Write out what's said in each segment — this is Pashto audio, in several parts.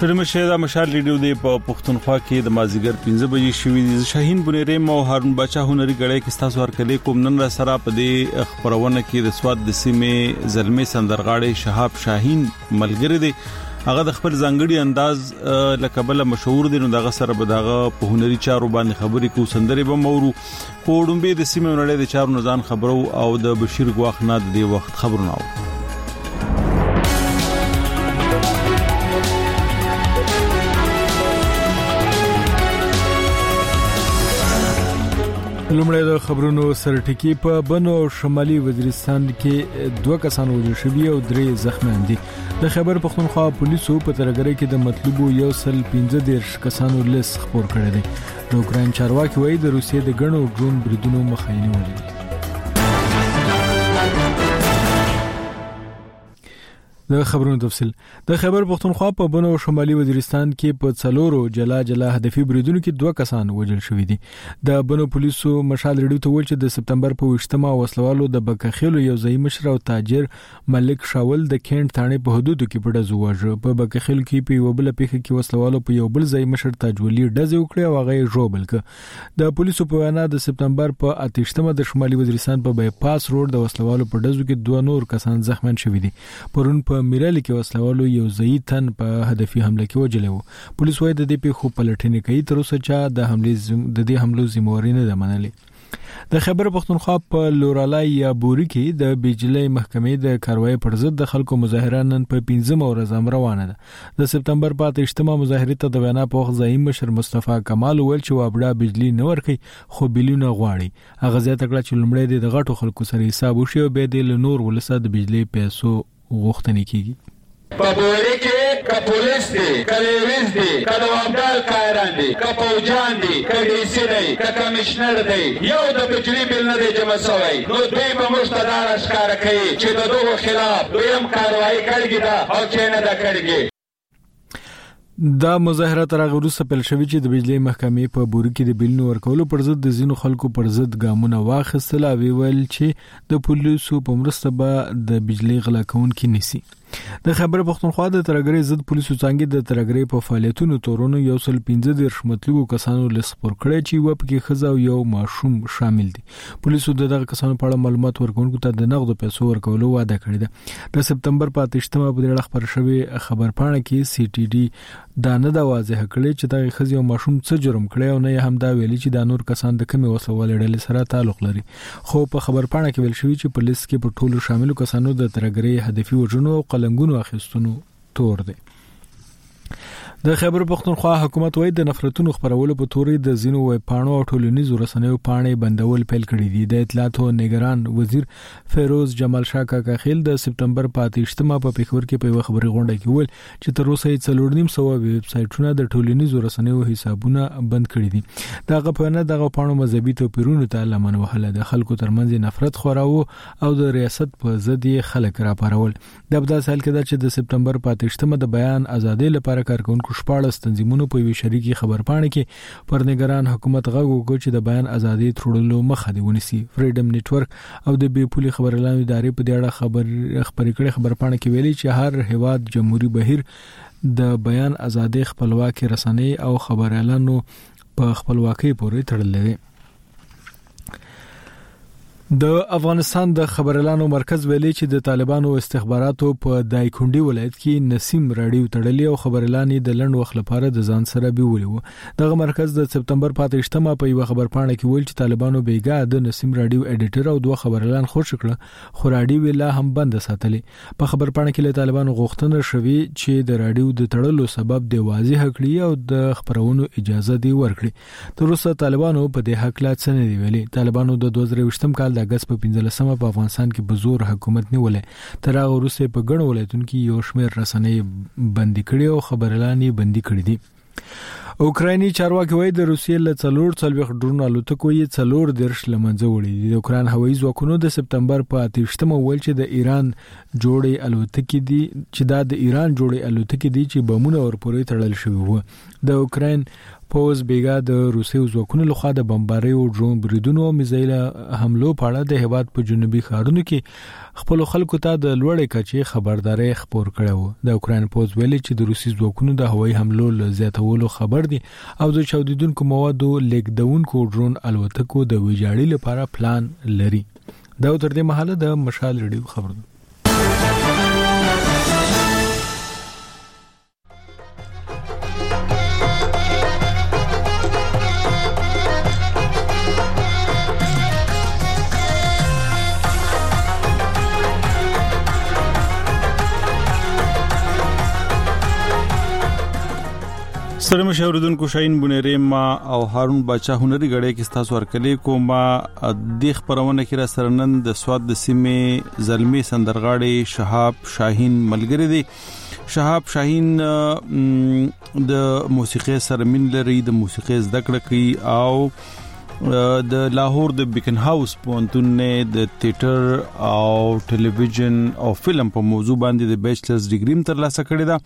سترمشه دا مشال ریډیو دی په پښتونخوا کې د مازیګر 15 بجې شوې دي. شاهین بنيرم او هارون بچا هنري غړې کې تاسو ورکړې کوم نن را سره په دې خبرونه کې د سواد د سیمې زلمي سندرغاړي شهاب شاهین ملګری دی. هغه د خپل ځانګړي انداز لکبل مشهور دي. نو دغه سره به دغه په هنري چارو باندې خبرې کو سندري به مورو کوډمبه د سیمې ونړې د چارو نزان خبرو او د بشیر غواخ نه د وخت خبرونه. لومړی د خبرونو سرټکی په بنو شمالي وزیرستان کې 2 کسان وژل شوي او 3 زخمیان دي. د خبر پښتونخوا پولیسو په ترګری کې د مطلوبو 115 کسانو لیست خبر کړی دی. د اوکرين چارواکي وایي د روسیې د غنو ډرون بریدونو مخاینه وکړي. د خبرونو تفصیل د خبر پښتونخوا په بنو شمالي وزیرستان کې په څلورو جلا هدفي بریدونو کې 2 کسان وژل شوي دي. د بنو پولیسو مشال ریډیو ته ویل چې د سپتمبر په 28مه وسلوالو د بکخیلو یو ځای مشر او تاجر ملک شاول د کینټ ثانې په حدودو کې په ډزو وژل. په بکخیلو کې په یو بل پیښه کې وسلوالو په یو بل ځای مشر تاجولي ډز وکړ او هغه ژوبل ک. د پولیسو په وینا د سپتمبر په 28مه د شمالي وزیرستان په بایپاس روډ د وسلوالو په ډزو کې 2 نور کسان زخمیان شوي دي. پرون په میرالي کې وسلوالو یو ځای تن په هدفي حمله کې وژل وو. پولیس وايي د دې په پلټنې کوي تر اوسه چې د دې حملو ذمہواری نه ده منلې. د خبر پښتونخوا په لورالای یا بوري کې د بجلی محکمې د کاروایی پر ضد د خلکو مظاهره نن په 15 ورځ روانه ده. د سپتمبر په 28مه مظاهره ته د وینا په وخت ځای مشر مصطفی کمال ویل چې وابړه بجلی نه ورکي خو بلیونه غواړي. هغه زیاته کړه چې لومړی د غټو خلکو سره حساب وشي او به د نور ولسه د بجلی پیسو غوښتنه کیږي. پبوری کې کا پولیس دی کلیویز دی کا دوامدار کاران دی کا پوجان دی کا ډیسی دی کا کمشنر دی یو د بجلی بل نه دی جمع شوی. نو دوی به مشتدار اشکار کوي چې د دوه خلاف دویم کاروایی کړی دا او چې نه دا کړی. دا مظاهره تر هغه وروسته پیل شوې چې د بجلی محکمې په بوري کې د بلونو ورکولو پر ضد د ځینو خلکو پر ضد ګامونه واخیستل او ویل چې د پولیسو په مرسته به د بجلی غلا کوونکي نسی. د خبر پښتونخوا د ترګری ضد پولیسو څنګه د ترګری په فعالیتونو تورونو 115 مطلوبو کسانو لسپور کړی چې و په کې خزا او یو ماشوم شامل دي. پولیسو دغه کسانو په اړه معلومات ورکوونکو ته د نغدو پیسو ورکولو وعده کړې ده. د سپتمبر په 28مه په دې خبر شوی خبرپاڼه کې سی ټي ډي دا نه دا واضح کړی چې دغه خزي او ماشوم څه جرم کړی او نه هم دا ویلي چې د نور کسان د کمی وسوال ډلې سره تعلق لري. خو په خبرپاڼه کې ویل شوی چې پولیس کې په ټولو شاملو کسانو د ترګری هدفي وژنو او قلنګونو اخیستونو تور دی. د خبر پښتونخوا حکومت وایي د نفرتونو خبرولو په تورې د زینو وای پاڼو او ټولنیزو رسنیو پاڼې بندول پیل کړي دي. د اطلاعات او نگران وزیر فیروز جمال شاه کاکاخیل د سپتمبر په 28مه په پیښور کې په خبري غونډه کې ویل چې تر اوسه 4.5 ویب سایټونه د ټولنیزو رسنیو حسابونه بند کړي دي. دغه په نه دغه پاڼو مذهبي توپیرونو ته لمن وهله د خلکو ترمنځ نفرت خوراو او د ریاست په ضد خلک راپارول. د ابدا سال کې چې د سپتمبر په 28مه د بیان ازادي لپاره کارکونکو شپاړس تنظیمونو په وی شریکي خبرپاڼه کې پر نگران حکومت غږ وکړ چې د بیان ازادي تړلو مخه دی ونیسي. فریډم نتورک او د بي پولي خبرلاندو ادارې په دې اړه خبرې کړې. خبرپاڼه کې ویلي چې هر هیواد جمهوریت بهیر د بیان ازادي خپلواکي رسنۍ او خبريالانو په خپلواکي پورې تړلې دي. د افغانستان د خبرلانو مرکز ویلي چې د طالبانو استخباراتو په دایکونډي ولایت کې نسیم راډیو تړلې او خبرلانې د لند وخت لپاره د ځان سره بیولې وو. دغه مرکز د سپتمبر په 28مه په یو خبرپاڼه کې ویل چې طالبانو بیګا د نسیم راډیو ایډیټر او 2 خبرلان خوش کړ خو راډیو ویلا هم بند ساتلې. په خبرپاڼه کې له طالبانو غوښتنه شوې چې د راډیو د تړلو سبب د واضح کړي او د خبرونو اجازه دی ورکړي. تر اوسه طالبانو په دې حق لا څه نه دی ویلي. طالبانو د 2020م کال اگست په 15مه په افغانستان کې په زور حکومت نیولې. تر هغه وروسته په ګڼو ولایتونو کې یو شمېر رسنۍ بندي کړي او خبرلانې بندي کړي دي. اوکرایني چارواکي وایي د روسیې له 4 ډرون الوتکو یې 4 درش لمنځه وړي دي. د اوکراین هوایي ځواکونو د سپتمبر په 28مه ویل چې د ایران جوړې الوتکې دي چې د ایران جوړې الوتکې دي چې بمونه ورپورې تړل شوی وو. د اوکراین پوز بیګا د روسي ځواکونو لخوا د بمبارۍ او ډرون بریدونو او میزایل حملو په اړه د هیواد په جنوبي ښارونو کې خپل خلکو ته د لوړې کچې خبرداري خبر کړو. د اوکرين پوز ویلي چې د روسي ځواکونو د هوایي حملو زیاتولو خبر دي او د چاودیدونکو موادو لیکدونکو ډرون الوتکو د ویجاړي لپاره پلان لري. دا تر دې مهاله د مشال ریډیو خبر ده. سره مشاوردونکو شاهین بونری ما او هارون بچا هنري غړې کې تاسو ورکلې کومه د خبرونه کې را سرنن د سواد د سیمه زلمی سندرغاړي شهاب شاهین ملګری دی. شهاب شاهین د موسیقي سره من لري، د موسیقي زده کړه کوي او د لاهور د بیکن هاوس پونتون نه د تیاتر او ټلویزیون او فلم په موضوع باندې د بیچلرز ډیګری تر لاسه کړی دا.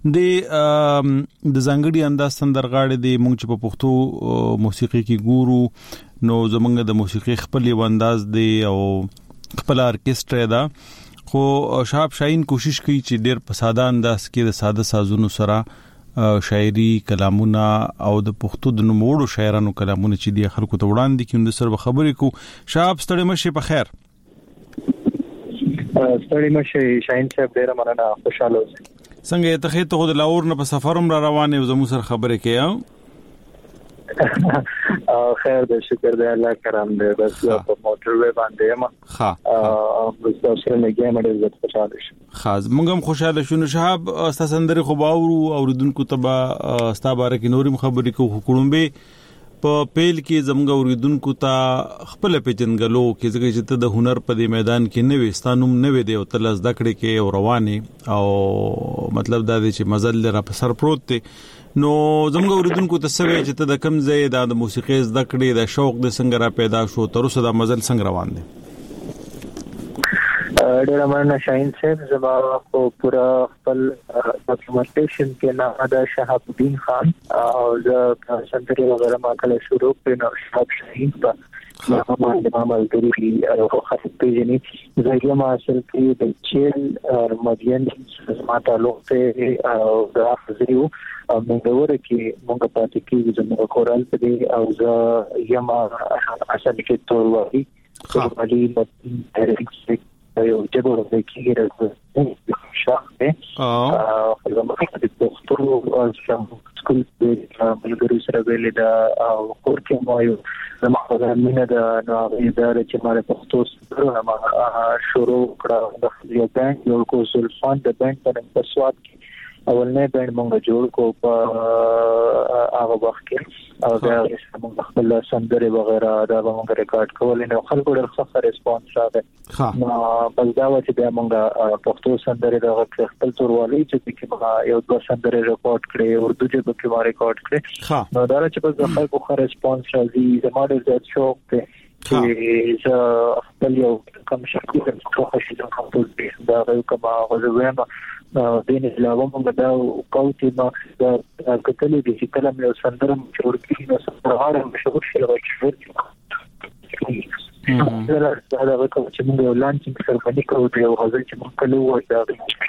د ځانګړي انداز سندرغاړي د مونږ په پښتو موسیقي کې ګورو نو زمونږ د موسیقي خپل یو انداز دی او خپل ارکسترا دا. خو شهاب شاهین کوشش کوي چې ډېر په ساده انداز کې د ساده سازونو سره شاعري کلامونه او د پښتو د نوموړو شاعرانو کلامونه چې دی خلکو ته وړاندې کیند سره خبرې کو. شهاب ستړي مشه په خیر. ستړي مشه شاهین صاحب ډېر مننه، خوشاله اوسئ. څنګه ته خې ته د لاهور نه په سفرم را روانه او زمو سره خبرې کوي؟ خیر دې شکر دې الله کرام دې بس په موټر وې باندې ما بس تاسو نه ګیم دې خوشاله شو. خاص مونږ هم خوشاله شو. شهاب تاسو اندرې خو باورو اوریدونکو ته ستا باره کې نورم خبرې کو حکومت په پیل کې زموږ اوریدونکو ته خپل پیژنګلو کې ځکه چې ته د هنر په دې میدان کې نه وستانوم نه وې دی او تل زده کړې کې او روانه او مطلب دا دی چې مزل را په سر پروت دی. نو زموږ اوریدونکو ته سوي چې ته د کم ځای د موسیقي زده کړې د شوق د څنګه را پیدا شو تر اوسه د مزل څنګه روان دي؟ ډېر مننه شاهین صاحب. زما په پورا خپل ډاکومنټیشن کې نام د شهاب الدین خان او د سنتري وغیرہ ما کله شروع کړ نو شهاب شاهین په ما ملګری او خاص پیژني زه ما اصل کې د چیل مدین زما تعلق ته او د افزریو موږ ورکه موږ پاتې کې زموږ کورال په دی او زه یم اصل کې تور وایي خالي مدین یو جبر د کیږي شاخه او زموږ د پښتو او سکول د ملګری سره ویل دا او کور کې مو یو زموږ د مینه د نوې ادارې چې ماره پښتو سره ما شروع کړه د یو بانک یو کو سلفان د بانک په سواد کې اولنې بند مونږ جوړ کو په هغه وخت کې او دا موږ خپل سندره وغیرہ دا موږ ریکارډ کول نو خلکو ډېر ښه ریسپانس راغی. نو بل دا و چې موږ پښتو سندره دا خپل توروالی چې کې یو دوه سندره ریکارډ کړې اردو ژبه کې ما ریکارډ کړې نو دا چې په خلکو ښه ریسپانس راځي زموږ د شوق ته چې زه خپل یو کوم شکل څه شي د خپل دا یو کومه غوښوم دین علاوه موږ دا کوټي ماکس دا کتلې دي چې کله مې سندره جوړ کړی نو سندره مشهور شي او مشهور دا دا کوم چې موږ لانچینګ سره کوو دی او غزل چې موږ کله وایو دا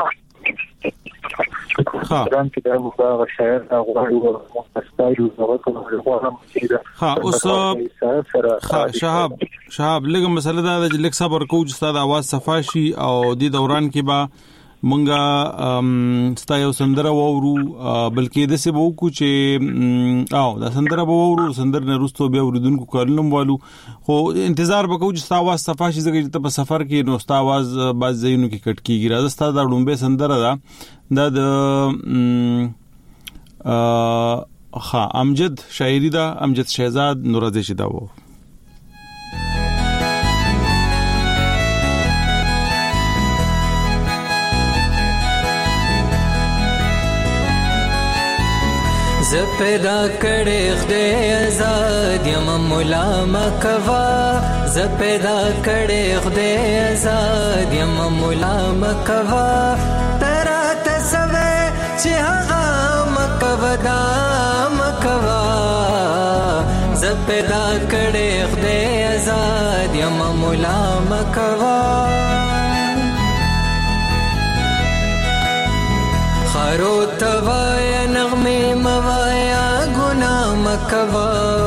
ځان کې دا موږ شاعر دا غواړو مستایو نو کوم شهاب لږه مسله دا چې لږ صبر کوو چې ستاسو आवाज صفاشي او د دوران کې با منګه ستایو سندره وورو بلکې د څه وو کو چې او دا سندره وورو سندر نه رستو بیا ورودونکو کارلم والو خو انتظار وکړو چې ستاسو आवाज صفاشي ځکه چې په سفر کې نو ستاسو आवाज باز زینو کې کټ کیږي راځه ستاسو د ډومبه سندره دا د امجد شاعری دا امجد شهزاد نورازی شدا وو. ز پیدا کړې خدای آزاد یم مولا مکوا ز پیدا کړې خدای آزاد یم مولا مکوا ترا ته سوي چې هغه مکوا دا مکوا ز پیدا کړې خدای آزاد یم مولا مکوا خارو توایا نغمه موایا ګناه مکوا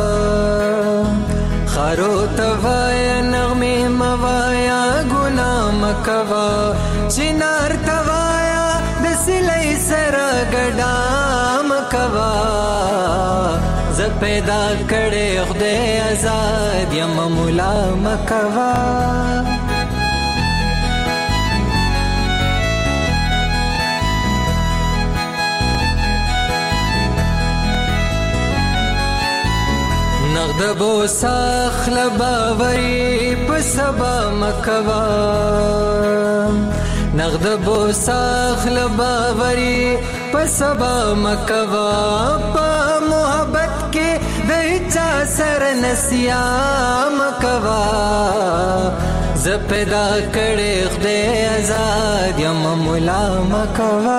خارو توایا نغمه موایا ګناه مکوا چنار توایا د سلې سره ګډا مکوا ز پیدا کړې خدای آزاد یم مولا مکوا نغد بو ساخل باوری په سبا مکوا نغد بو ساخل باوری په سبا مکوا په محبت کې د چا سر نسیا مکوا ز پیدا کړې خدای آزاد یم مولا مکوا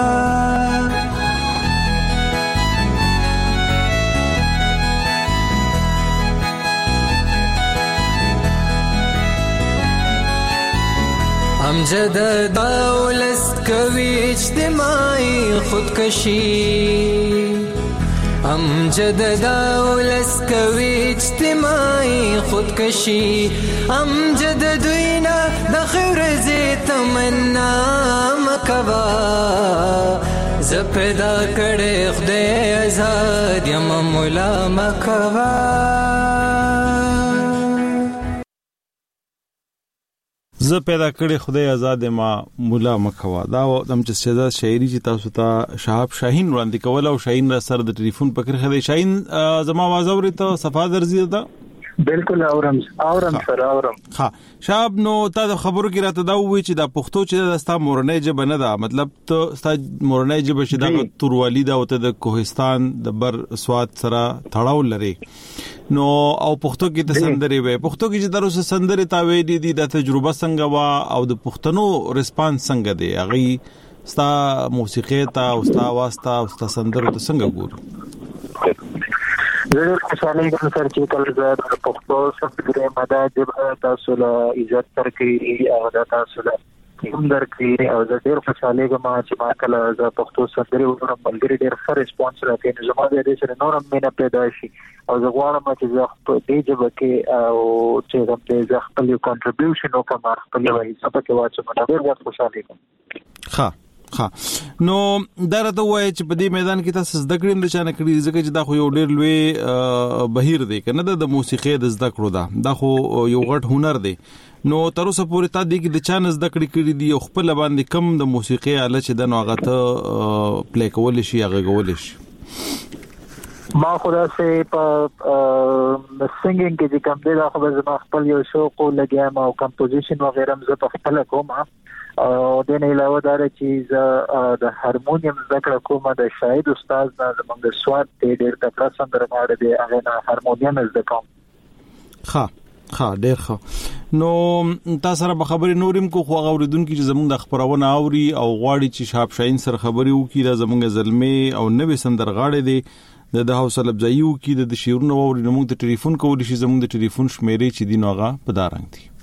امجد دولست کوي اجتماعي خودکشي امجد دولست کوي اجتماعي خودکشي امجد دوینا د خیر زی تمنا مکوا ز پیدا کړې خدای آزاد یم مولا مکوا زه پیدا کړې خدای آزاد ما مولا مکوا دا دم چې سزا شاعري چې تاسو ته شهاب شاهین وړاندې کول او شاهین را سره د ټلیفون پکې خدای شاهین زما आवाज اوري ته صفه درځي دا بالکل اورم سره اورم ها شهاب نو تا د خبرو کې راته دا وی چې دا پښتو چې د ستا مورنۍ ژبه نه ده مطلب ته ستا مورنۍ ژبه چې دا توروالی دا او ته د کوهستان د بر سواد سره تړاو لري نو او پښتو کې د سندري وي پښتو کې چې دروسه سندري تا وی دي د تجربه څنګه وا او د پښتنو ریسپانس څنګه دی هغه ستا موسیقي ته او ستا واسطه او ستا سندرو ته څنګه ګوري زه خوشاله یم چې کله زه د پښتو سندري ماده تاسو له عزت ترکي او د تاسو له هم درکې او زه ډېر خوشاله یم چې ما کله زه پښتو سندري وګورم بلګری ډېر ښه ریسپانس راکړي نو زما د دې سره نورم مینه پیدا شي او زه غواړم چې زه په دې ژبه کې او چې زه خپل کنټریبیوشن وکړم خپل حصہ پکې واچوم ډېر خوشاله یم ها نو درته وای چې په دې میدان کې تاسو زده کړئ د چانه کړی ځکه چې دا خو یو ډېر لوی بهیر دی کنه د موسیقي د زده کړو دا خو یو غټ هنر دی نو تر اوسه پورې تا دې کې د چانه زده کړی کړی دی خپل باندې کم د موسیقي آله چې د نوغه ته پلی کول شي هغه کول شي ما خدا سه په سنگینګ کې چې کوم دی دا خو زما خپل یو شوق لګیا ما او کمپوزیشن وغیرہ زه په خپل کوم او د نه علاوه دا چې زه د هارمونیم زده کړه کوم د شاهد استاد نه زموږ د سواد ډېر تکړه سندرغاړی دی هغه نه هارمونیم زده کوم ها ډېر ښه نو تاسو سره په خبرې نورم کو خو غوړیدونکو چې زموږ د خبرونه اوري او غواړي چې شهاب شاهین سره خبرې وکړي د زموږ زلمي او نوې سندرغاړي دی د حوصله افزایی وکړي د شعرونو اوري نو موږ ته ټلیفون کولی شي زموږ د ټلیفون شمیرې چې دی نوغه په دارنګ دي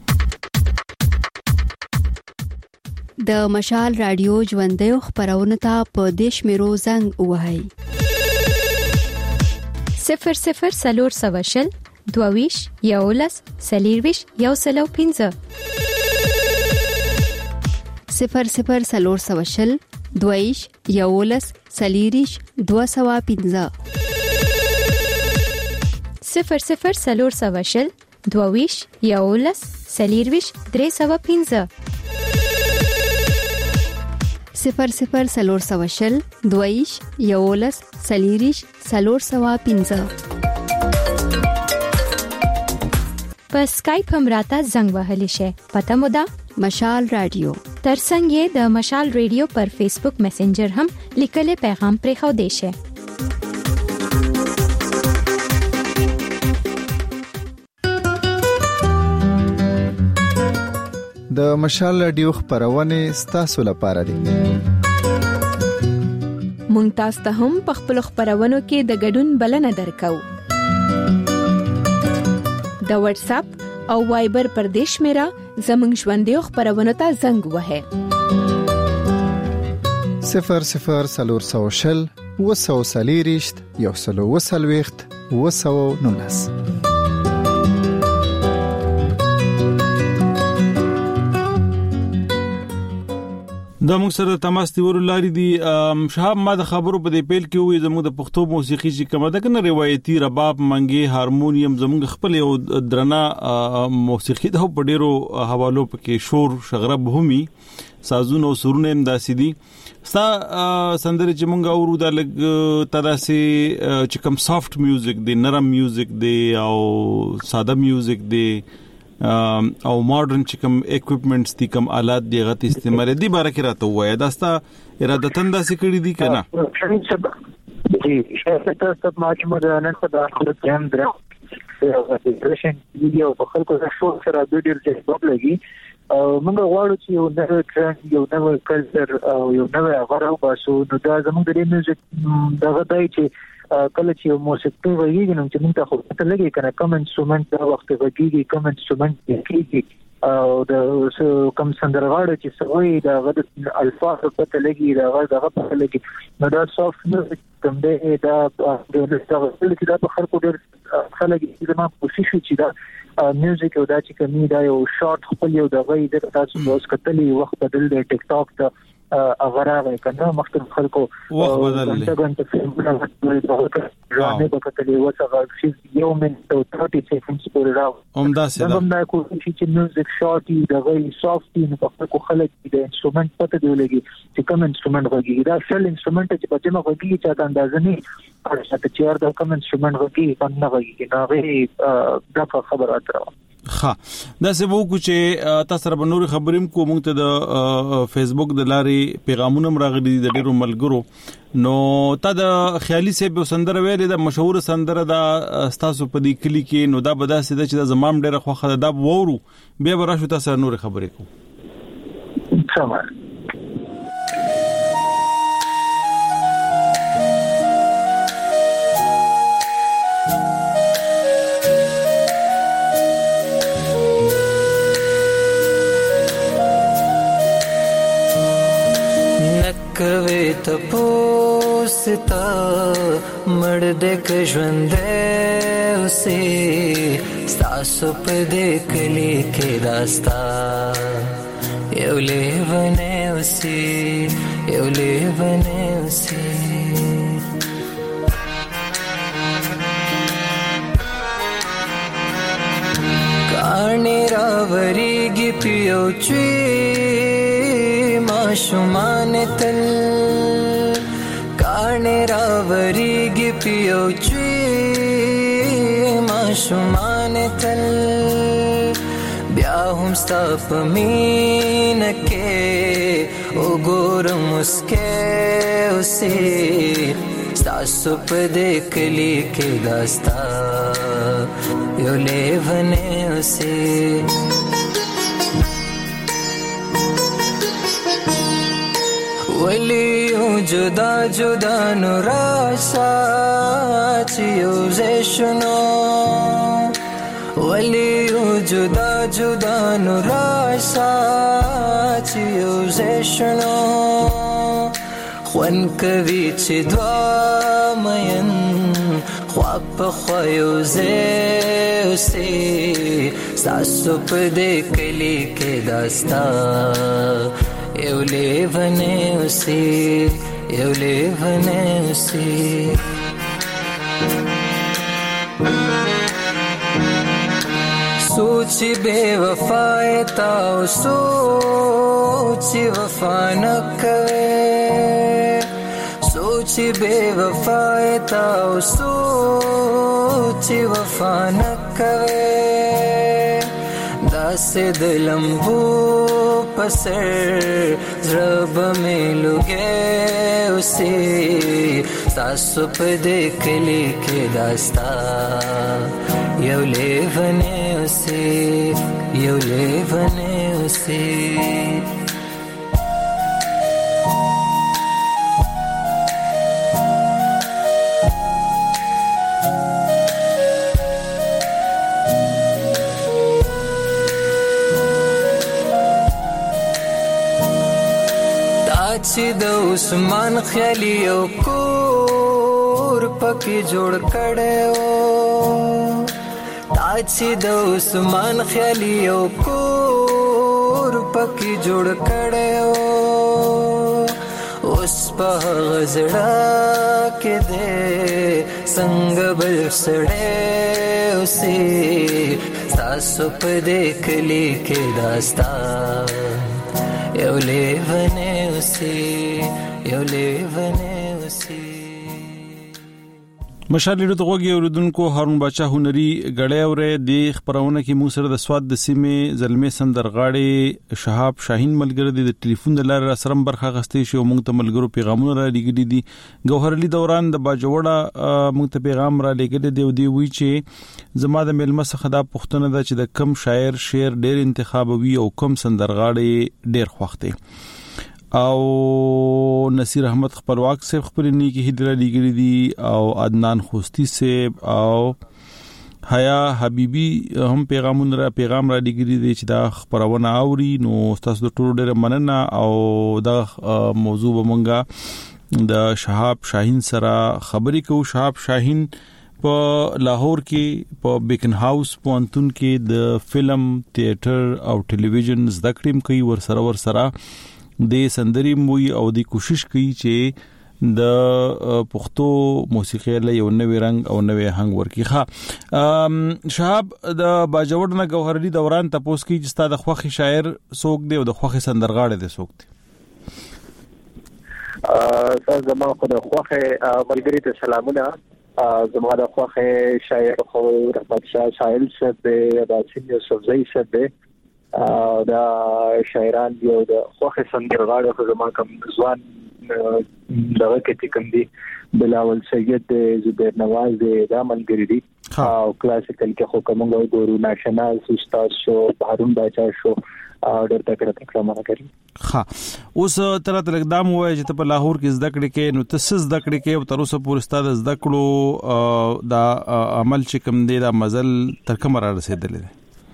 د مشال رادیو ژوندۍ خبرونه ته په دیش میرو زنګ وهاي 00 سلور سواشل دوویش یولس سلیرویش یوسلو 15 00 سلور سواشل دوویش یولس سلیریش 215 00 سلور سواشل دوویش یولس سلیرویش 315 00 سلور سواشل دویش یولس سلیریش سلور سوا 15 په اسکایپ هم راته زنګ وهلی شي پته مو ده مشال رادیو ترڅنګ د مشال رادیو پر فیسبوک میسنجر هم لیکل پیغام پرې خو دی شي د مشال رادیو خبرونه ستاسو لپاره دي مونږ تاسو ته هم په خپل خبرونو کې د ګډون بلنه درکو د واتس اپ او وایبر پردیش میرا زمنګ ژوندې خبرونه ته زنګ وهه 00 وسوسلیریشت یو سلو وسلويخت وسو نونس دا موږ سره تماس دی ورلاري دي شهاب ما د خبرو په دې پیل کې وې زموږ د پښتو موسیقي چې کومه ده کنه روایتي رباب منګي هارمونیم زموږ خپل یو درنا موسیقي د په ډیرو حوالو پکې شور شغرب همي سازونه او سرونه هم داسې دي ستا سندره چې مونږ اورو د لګ تراسي چې کوم سافت میوزیک دی نرم میوزیک دی او ساده میوزیک دی او ماډرن چې کوم اکوئپمنټس دي کوم آلات دی غته استعمال دي باره کې راته وای دا ستا ارادتن داسې کړی دي کنه جی شاته سب ماجمه د نن په داخله کې هم درا ویډیو په خلکو سره ډېر ځای لګي موږ غواړو چې یو نوې ټرند یو نوې کلچر او یو نوې غوړو باسو نو دا زموږ د میوزیک دغه دای چې کله چې موسیقي وایي نو چې موږ ته خو ته لګي کنه کوم انسټرومنت دا وخت وایي کوم انسټرومنت کیږي او د کوم سندرغاړي چې سوي دا غد الفاظ په لګي دا غد په لګي نو دا سافت میوزیک کوم دی دا د لږه چې دا په خلکو ډېر خلک چې ما کوشش وکړي دا میوزیک او دا چې کومي دا یو شارټ خپل یو دغه د تاسو اوس کتلې وخت بدل دی ټیک ټاک ته اغراوي کنه مختلف خلکو وخت بدل دی څنګه فلمونه ځانې په کتلې وڅغه یو منټ او 30 سکندز پورې راو همدا سره دا کوشش چې میوزیک شارټي دغه سافت نو په خلکو خلک د انسټرومنت پته دی لګي چې کوم انسټرومنت وږي دا شل انسټرومنت چې په جمع وږي چې دا اندازه نه چې چیر دا کوم انسټرومنت وږي باندې وږي نه دا خبره اتره ها دا څه وو چې تاسو سره بنوري خبرېم کو موږ ته د فیسبوک د لارې پیغامونه راغلي د ډیرو ملګرو نو تا د خیالي سه به سندره ویلې د مشهور سندره د استاسو په دې کلی کې نو دا بداسه د چې د زمام ډیره خوخه دا وورو به وراشو تاسو سره نور خبرې کو سمه کوي ته پوستا مړ دې ک ژوندې اوسې تاسو په دې کلی کې داستا یو لیونه اوسې یو لیونه اوسې کانه راوریږي پیو چی شمان تل کانه راوریږي پیو چی ما شمان تل بیا هم ستا په مینه کې وګورم مسکه اوسې ستاسو په دې کلی کې داستا یو لیونه اوسې ولی جدا جدا نوراشا چیو زشنو ولی جدا جدا نوراشا چیو زشنو خوان کوي چې دوا مین خواب په خوایو زوسي ساسو په دې کلی کې داستا یو لیونه اوسې یو لیونه اوسې سوچي بے وفای تا سوچي وفا نه کوي سوچي بے وفای تا سوچي وفا نه کوي داسې د لمبو پسر زرب میں لگے اسے تاسو په دې کلی کې داستا یو لیونه اوسې یو لیونه اوسې چې د عثمان خیالي او کور پکې جوړ کړو چې د عثمان خیالي او کور پکې جوړ کړو اوس په غزړه کې دې څنګه بل سړې اوسې تاسو په دې کلی کې داستا یو لیونه اوسې یو لیونه اوسې مشالې د غوږی اوردونکو هارون باچا هنري غړې اورې د خبرونه کې مو سره د سواد د سیمه زلمې سندرغاړي شهاب شاهین ملګری د ټلیفون د لارې سره برخه غستې شو موږ ته ملګرو پیغامونه را لګیدي دي ګوهر علي دوران د باجوړه موږ ته پیغام را لګیدي دی وی چې زما د ملمه څخه دا پښتنه ده چې د کم شاعر شعر ډېر انتخابوي او کم سندرغاړي ډېر خوښته او نصیر احمد خپلواک صاحب خپل نیکی هدره لګری دي او عدنان خوستی صاحب او حیا حبیبی هم پیغام را لګری دي چې دا خبرونه اوري نو تاسو د ټولو ډېر مننه او دا موضوع ومنګه د شهاب شاهین سره خبرې کوو شهاب شاهین په لاهور کې په بیکن هاوس پونتون کې د فلم تیاتر او ټلویزیون زده کړم کوي ورسره د سندري موي او د کوشش کوي چې د پښتو موسیقي له یو نوې رنگ او نوې هنګ ورکی ښه شهاب د باجوړ نه ګوهر علي دوران تاسو کې چې ستاسو د خوخي شاعر څوک دی او د خوخي سندرغاړي دی څوک دی زما خو د خوخي ملګری ته سلامونه زما د خوخي شاعر خو رحمت شاه ساحل صاحب دی باسم یوسفزئی صاحب دی دا شاعران دی او د خوخه سندرغاړو خو زما کوم ځوان دغه کې کوم دی بلاول سید زبیر نواز دی دا ملګری دی او کلاسیکل کې خو کومه ګورو ناشنال استاد شو هارون باچا شو ډېر تکړه مانه کوي ها اوس تر اقدام وای چې په لاهور کې زده کړې کې نو تاسو زده کړې کې او تر اوسه پورې ستاسو زده کړو دا عمل چې کوم دی دا مزل تر کومه را رسیدلې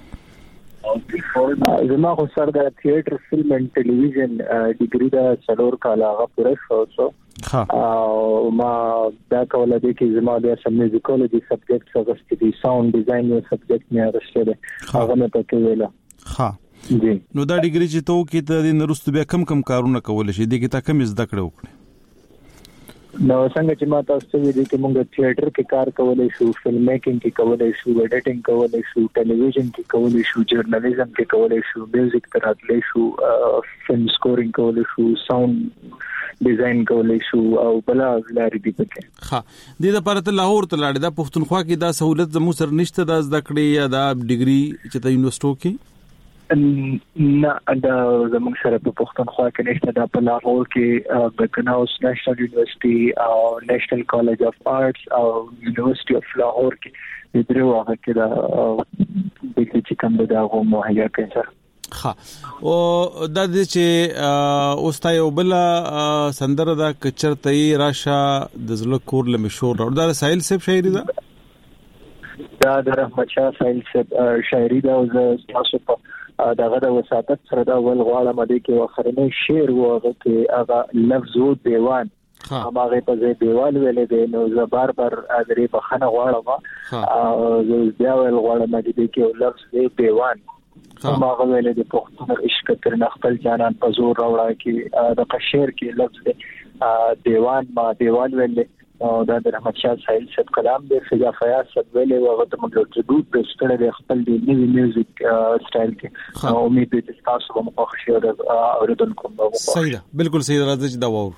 زما خو سره د تیاتر فلم ان ټلویزیون ډیګری دا څلور کال هغه پوره شو او ما دا کوله دي چې زما د میوزیکولوژي سبجیکټ څخه د ساوند ډیزاین یو سبجیکټ مې راغشته هغه مې پکې ویله ها نو دا ډیګری چې تو کې ته د نرستو بیا کم کارونه کول شي د کې تا کم زده کړو نو څنګه چې ما تاسو ته ویلي چې موږ تیاتر کې کار کولای شو فلم میکینګ کې کولای شو ایډیټینګ کولای شو ټلویزیون کې کولای شو جرنالیزم کې کولای شو میوزیک تراتلی شو فلم سکورینګ کولای شو ساوند ډیزاین کولای شو او بلا لارې دي پکې ها د دې لپاره ته لاهور ته لاړې دا پښتونخوا کې دا سہولت زمو سر نشته دا زده کړې یا دا ډیګري چې ته یونیورسيټو کې نه دا زموږ سره په پښتونخوا کې نشته دا په لاهور کې بیکن هاوس نېشنل یونیورسيټي او نېشنل کالج اف آرټس او یونیورسيټي اف لاهور کې د درو هغه کې دا د چې کوم دا غو مهیا کوي سره ها او د دې چې اوستایو بل سندره دا کچرتای راشه د زړه کور له مشهور دا ساحل صاحب شاعري دا د رحمت شاه ساحل صاحب شاعري دا او تاسو په دغه د وساتت سره دا ول غواړم د کې واخرنه شعر وغه کې هغه لفظ او دیوان هغه په ځای دیوال ویلې دی نو زه بار درې بخنه غواړم او بیا ول غواړم د دې کې لفظ دی دیوان هغه ویلې د پښتون عشق تر خپل جانان په زور راوړا کې د قشیر کې لفظ دی دیوان ما دیوال ویلې او دا د رحمت شاه ساحل صاحب کلام دی فضا فیاض صاحب ویلې هغه ته موږ ټریبیوټ پېښ کړی خپل دی نوی میوزیک سټایل کې امید دې تاسو به مخ شي اوریدونکو صحیح ده بالکل صحیح راځي چې دا وور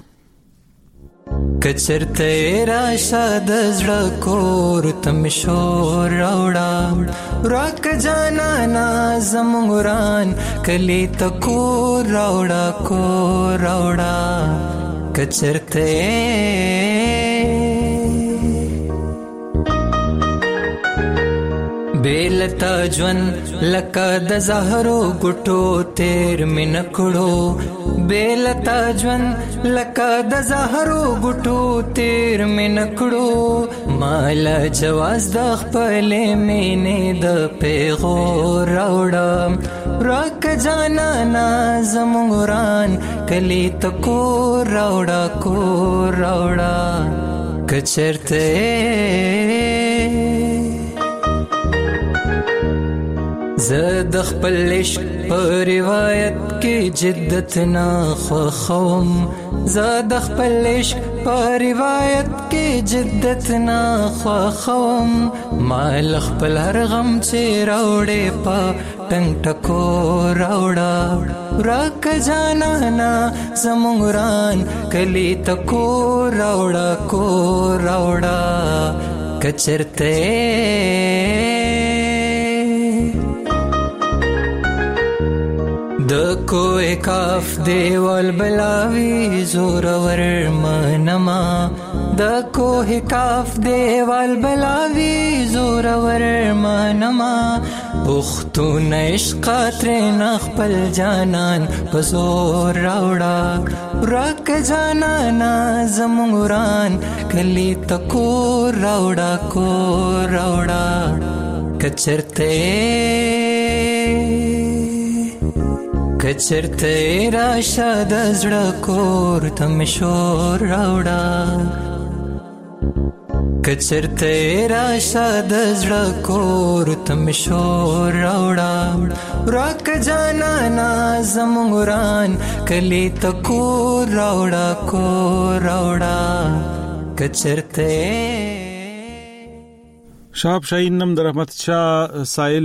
کچرته راشه د زړه کور تم شور راوړه راک جانا نازم وران کلی تکور راوړه کچرته بیلتا جون لکه د زهرو ګټو تیر منکړو بیلتا جون لکه د زهرو ګټو تیر منکړو مال جواز د خپل مینې د پیغور راوړم ورک جانانا زمونږ وران کلی تکو راوړه کچرته زد خپل عشق په روایت کې جدت نه خوخم زد خپل عشق په روایت کې جدت نه خوخم مال خپل هر غم چې راوړې په ټنګ ټکو راوړه ورک جانانا زمونږ وران کلی تکو راوړه کچرته د کوه کاف دیوال بلاوی زورور منما د کوه کاف دیوال بلاوی زورور منما پختون عشق ترن خپل جانان پزور راوړه ورک جانانا زمونږ وران کلی تکو راوړه کچرته راشه د زړه کور تم شور راوړه کچرته راشه د زړه کور تم شور راوړه ورک جانانا زمونږ وران کلی تکو راوړه کچرته شاب شاهین نم در رحمت شاه سائل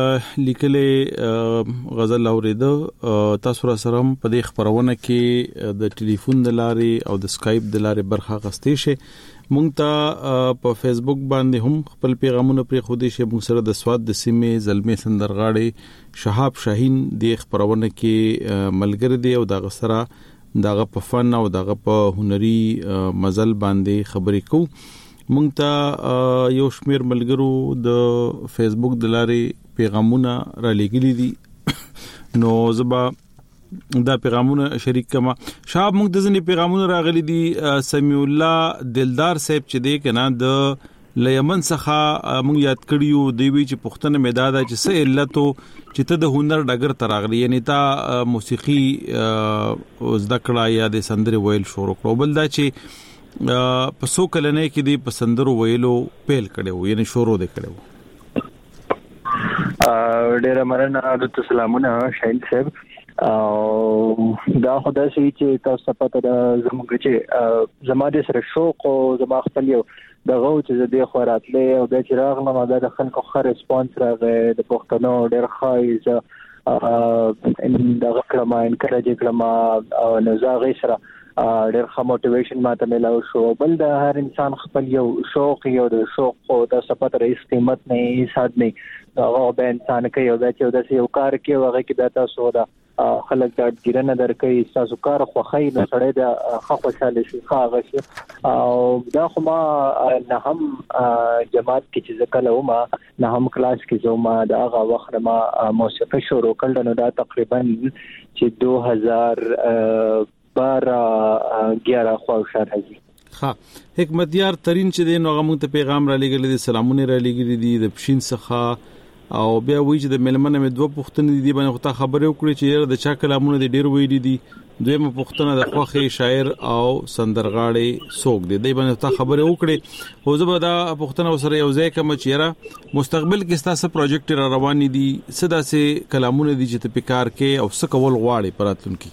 لیکلې غزل اوریدو تاسو را سره په دې خبرونه کې د ټلیفون د لارې او د سکایپ د لارې برخه غستې شي مونږ ته په فیسبوک باندې هم خپل پیغامونه پرې خو دې شي مونږ سره د سواد د سیمې زلمې سندرغاړي شهاب شاهین د خبرونه کې ملګری دی او دغه سره دغه په فن او دغه په هنري مزل باندې خبرې کوو مونږ ته یو شمیر ملګرو د فیسبوک د لارې پیغامونه را لګیلي دي نو زبا دا پیغامونه شریک کما شاب مونږ د ځنې پیغامونه راغلي دي سمیع الله دلدار صاحب چې دی کنه د لیمن څخه مونږ یاد کړیو دی وی چې پښتنه میداده چې څه علتو چې ته د هنر ډګر تراغلی یعنی تا موسیقي زده کړه یا د سندره ویل شروع کړو بل دا چې په سو کلنې کې دی پسندرو ویلو پیل کړو یعنی شروع دې کړو ډیر مننه د سلامونه شاهین صاحب دا خدای شي چې تاسو په د زموږ چې زماده سره شوق او زما خپل یو دغه چې د خوراتلې او د چراغ نه ماده د خلکو خو ریسپانس راغی د پښتنو ډیر خایز ان دغه کلمه انکریج کلمه او نزاغي سره ډېر ښه موټیویشن ماته ملاو شو بل د هر انسان خپل یو شوق یو د شوق او د صفات رئیس قیمت نه حساب نه هغه به انسان کوي او دا چې د یو کار کې هغه کې د تاسو دا خلک د ګیرنه درکې تاسو کار خو خی نه سره د خوشاله شي هغه شي او دا خو ما نه هم جماعت کې چې کله وما نه هم کلاس کې زما دا هغه وخت ما موسیقي شروع کړل نو دا تقریبا چې 2011 خواوشا راځي ها حکمتیار ترين چې دین هغه مونږ ته پیغام را لګل دي سلامونه را لګل دي د پښین څخه او بیا وی چې د ملمنه مې دوه پښتنې دي باندې خو خبرې وکړي چې د چا کلامونه دي ډېر ویلي دي دویمه پښتنه د خوخي شاعر او سندرغاړي سوق دي باندې خبرې وکړي او زبدا پښتنه سره یو ځای کوم چې را مستقبل کې ستاسو پروجیکټ را روان دي صدا سي کلامونه دي چې ته پکار کې او څه کول غواړي پراتونکو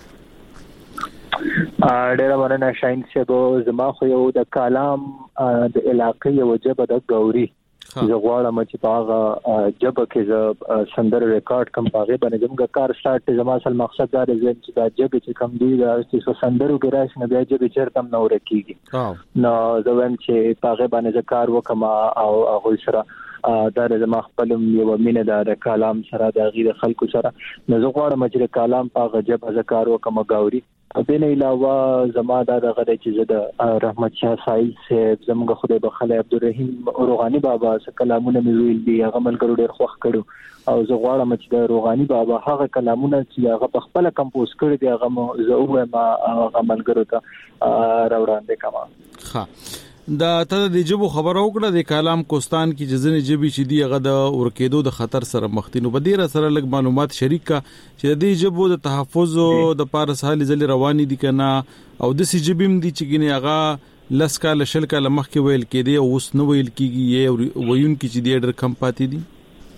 ډېر مننه شاهین صاحب زما خو یو د کلام د علاقې یو جبه د غوري زه غواړم چې هغه جبه کې ز سندر ریکارډ کم پاغه باندې زموږ کار سٹارټ زما اصل مقصد دا دی چې دا جبه چې کم دی دا چې سندرو کې راشي نه بیا جبه چیرته نو ورکیږي نو زه ویم چې پاغه باندې کار وکم او هغه سره دا زما خپل یو مینه د کلام سره د غیر خلکو سره نو زه غواړم چې کلام پاغه جبه ذکر وکم غوري دین علاوه زما دا دغه چې زه د رحمت شاه سایل صاحب زموږ خدای بخله عبدالرحیم روغانی بابا څخه کلامونه مې ویل دي هغه ملګرو ډېر خوښ کړو او زه غواړم چې د روغانی بابا هغه کلامونه چې هغه په خپل کمپوز کړی دی هغه زه وایم هغه ملګرو ته راوړاندې کوم ها دا ته د جبو خبر او کړه د کلام کوستان کی جزنه جبي چې دی هغه د ورکېدو د خطر سره مخ دي. نو بدیر سره لګ معلومات شریک کا چې د جبو د تحفظ او د پارس حال ځل رواني دي کنه او د سی جبیم دي چې ګنه هغه لسکا لشل کا لمخ کې ویل کې دی او اوس نو ویل کېږي ویون کی چې دی ډېر کم پاتې دي.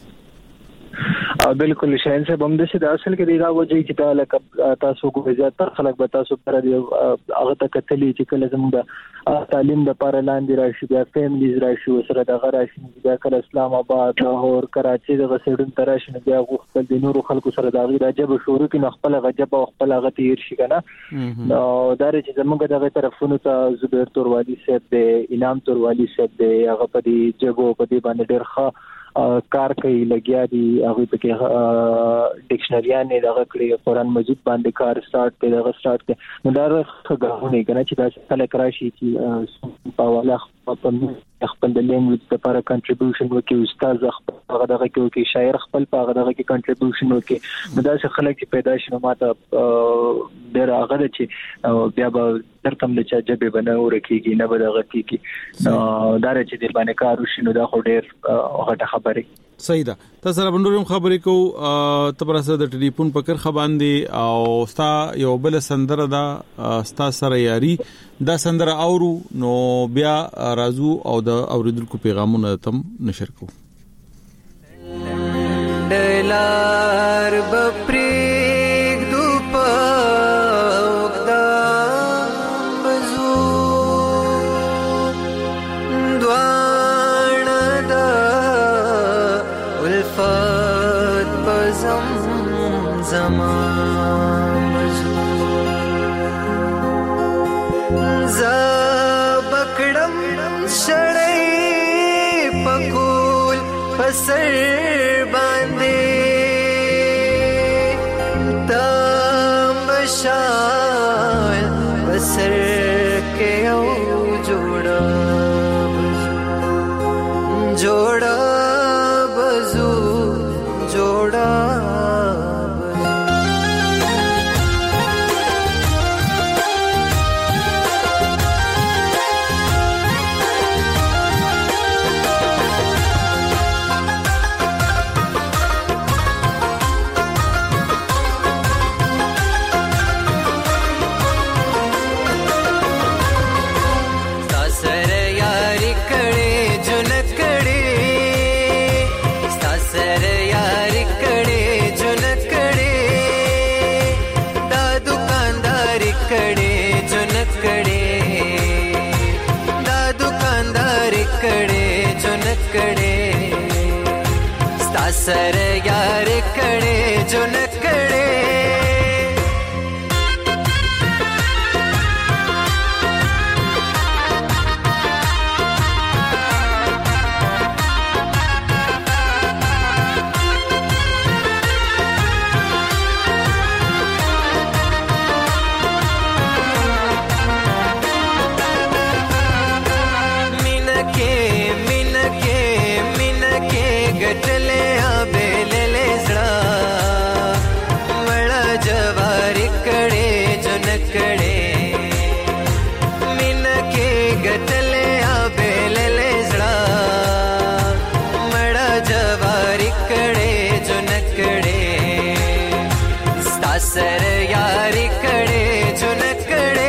بالکل شاین صاحب هم د څه د اصل کې دا وجه چې تعالی تاسو کو زیات خلک به تاسو پر دی هغه ته کتلی چې کله زموږ د تعلیم د لپاره لاندې راشي بیا فیملیز راشي سره د غراشي بیا کله اسلام آباد لاهور کراچي د غسړون تراشي بیا خپل د نورو خلکو سره د غیر عجب شروع کې خپل غجب او خپل غ تیر شي کنه. نو دا چې زموږ دغه طرفونو ته زبیر توروالی صاحب د انعام توروالی صاحب د هغه په دې جبو په دې باندې ډېر ښه کار کوي لګیا دي هغه په ډکشنریان نه دغه کړی قرآن مجید باندې کار سٹارټ کړي دغه سٹارټ کړي نو دا غوښنه کنه چې دا کله کراشي چې په والا خپل د لینګویج لپاره کنټریبیوشن وکړي استاد هغه دغه کې شاعر خپل په هغه دغه کې کنټریبیوشن وکړي نو دا څه خلک چې پیدا شي نو ماته ډېر هغه چې بیا به ترتم د چا جبه بنه ورکیږي نه به دغه کیږي دا چې د باندې کار وشي نو دا خو ډېر هغه خبره صحیح ده. تاسو سره بندورم خبرې کو تبرسه د ټلیفون پکر خباندې او ستا یو بل سندره دا ستا سره یاري دا سندره اورو نو بیا رازو او د اوریدونکو پیغامونه تم نشر کو. دلار بپریک دو پاوکدا بزو دوان دا الفت بزم زمان بزو زبکڑم شڑی پکول پسر باندے تم بشال پسر کے او جوڑا جوڑا بزو جوڑا सर यार कड़े जो न कड़े गटले आबेले सड़ा बड़ा जवार कड़े जो न कड़े मिन के गटले आबेले सड़ा बड़ा जवार कड़े जो न कड़े सासर यार कड़े जो न कड़े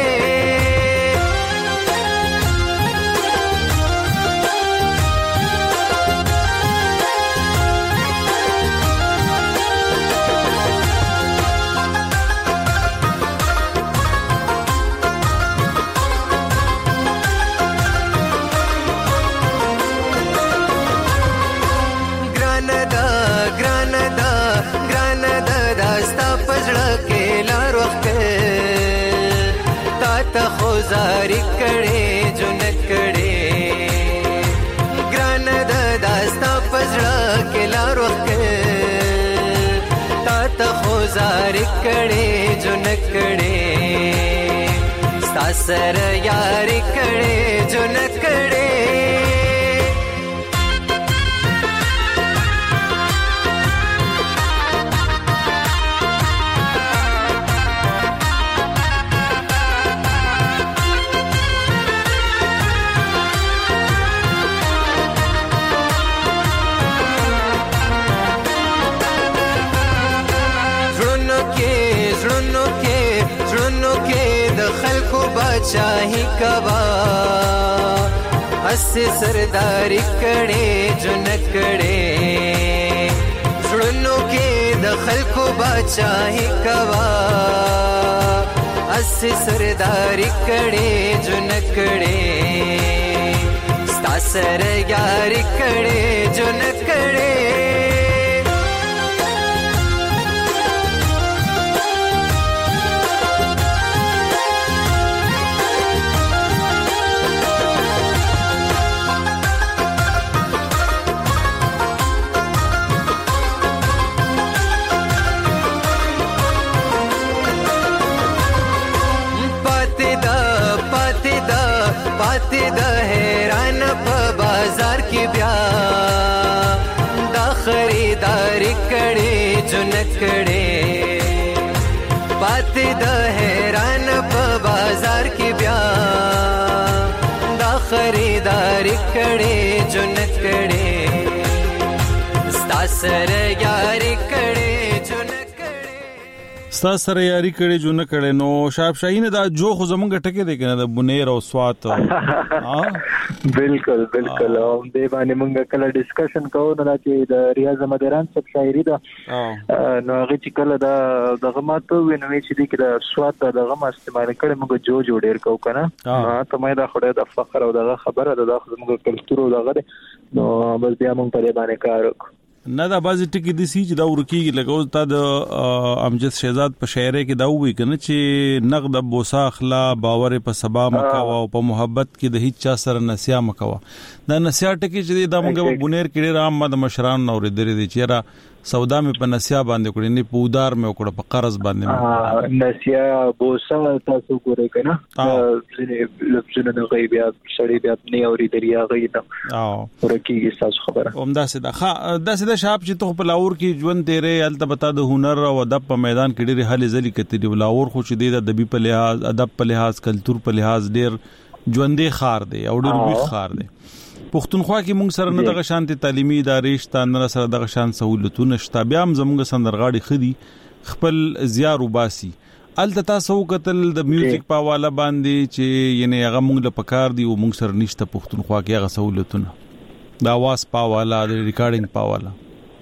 खुजारी कड़े जो न कड़े ग्रान दास्ता पजड़ा के लारो ता खुजारी कड़े जो न कड़े सासर यारी कड़े जो न कड़े बादशाही कवा हस सरदारी कड़े जो नकड़े सुनो के दखल को बादशाही कवा हस सरदारी कड़े जो नकड़े सर यारी कड़े जो नकड़े पाते द हैरान बाजार की ब्या दा खरीदारी कड़े जो नकड़े पाते द हैरान बाजार की ब्या दा खरीदारी कड़े जो नकड़े सर यारी कड़े जो ستا سره یاري کړي جو نه کړي نو شاب شاهین دا جو خو زمونږ ټکي دی کنه د بنیر او سوات بالکل هم دې باندې مونږ کله ډیسکشن کوو نه چې د ریاض مدران صاحب شاعري دا نو هغه چې کله دا دغه ماته وینوي چې د کله سوات دغه ما استعمال کړي مونږ جو ډیر کو کنه ته مې دا خدای د فخر او دغه خبره ده د زمونږ کلچر او دغه نو بس بیا مونږ په باندې کار وکړو نه دا بازي ټکی دي چې دا ورکیږي لګو تا د امجد شهزاد په شاعري کې دا وی کنه چې نقد بوسا اخلا باور په سبا مکوا او په محبت کې د هیڅ چا سره نسیا مکوا دا نسیا ټکی چې دا موږ بنیر کې رام د مشران نور درې دي چې سودا مې په نسیا باندې کړی نه پودار مې وکړه په قرض باندې نسیا بوسا تاسو ګورئ کنه ځینې لفظونه د غیبیا سړی بیا نه اوري دریا غینا ورکیږي تاسو خبره همدا سده شاب چې ته په لاور کې ژوند تیرې الته بتا د هنر او ادب په میدان کې ډېر حل زلي کتي دی لاور خو چې د ادبي په لحاظ ادب په لحاظ کلچر په لحاظ ډېر ژوندې خار دی او ډېر وی خار دی پښتونخوا کې موږ سره نه دغه شانتي تعلیمي ادارې شته نه سره دغه شان سہولتونه شته بیا هم زموږ سندرغاړي خدي خپل زیار وباسي الته تاسو قتل د میوزیک په حواله باندې چې یعنی هغه موږ له پکار دی او موږ سره نشته پښتونخوا کې هغه سہولتونه د आवाज په حواله د ریکارډینګ په حواله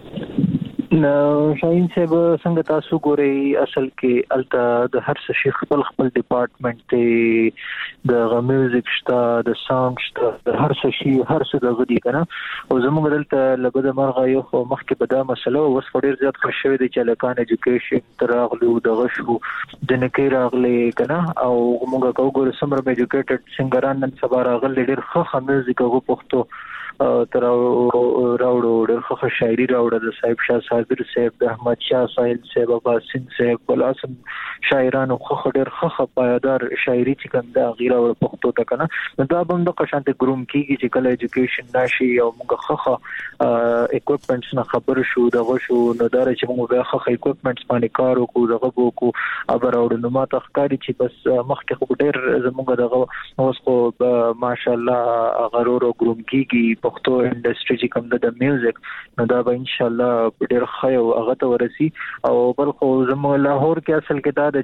نو شاهین صاحب څنګه تاسو ګورئ اصل کې الته د هر څه شي خپل ډپارټمنټ ته د میوزیک شته د ساوند شته د هر څه شي هر څه د غدي کنه او زموږ دلته لګد مرغه یو مخکې په دا مسله اوس ډیر زیات خوشوي دي چې لکان ایجوکیشن تراغلو د غشو د نکي راغلي کنه او موږ کوګور سمره ایجوکیټډ سنگران نن سبا راغلي ډیر ښه میوزیک او پښتو تر راوړو ډېر ښه شاعري راوړه د صاحب شاه صابر صاحب د احمد شاه ساحل صاحب باسن صاحب ولاسم شاعرانو خو ډېر ښه پایدار شاعري چې کوم دا غیره او پښتو ته کنه دا به د قشانت ګروم کیږي چې کله ایجوکیشن ناشي او موږ ښه اکوپمنټس نه خبر شو دغه شو نو دا چې موږ به ښه اکوپمنټس باندې کار وکړو دغه وکړو ابر او نو ما تخکاری چې بس مخکې خو ډېر زموږ دغه اوس خو ماشاءالله غرور او ګروم کیږي پښتو انډستری چې کوم د میوزیک نو دا به ان شاء الله ډېر ښه او هغه ته ورسي او بل خو زموږ لاهور کې اصل کې دا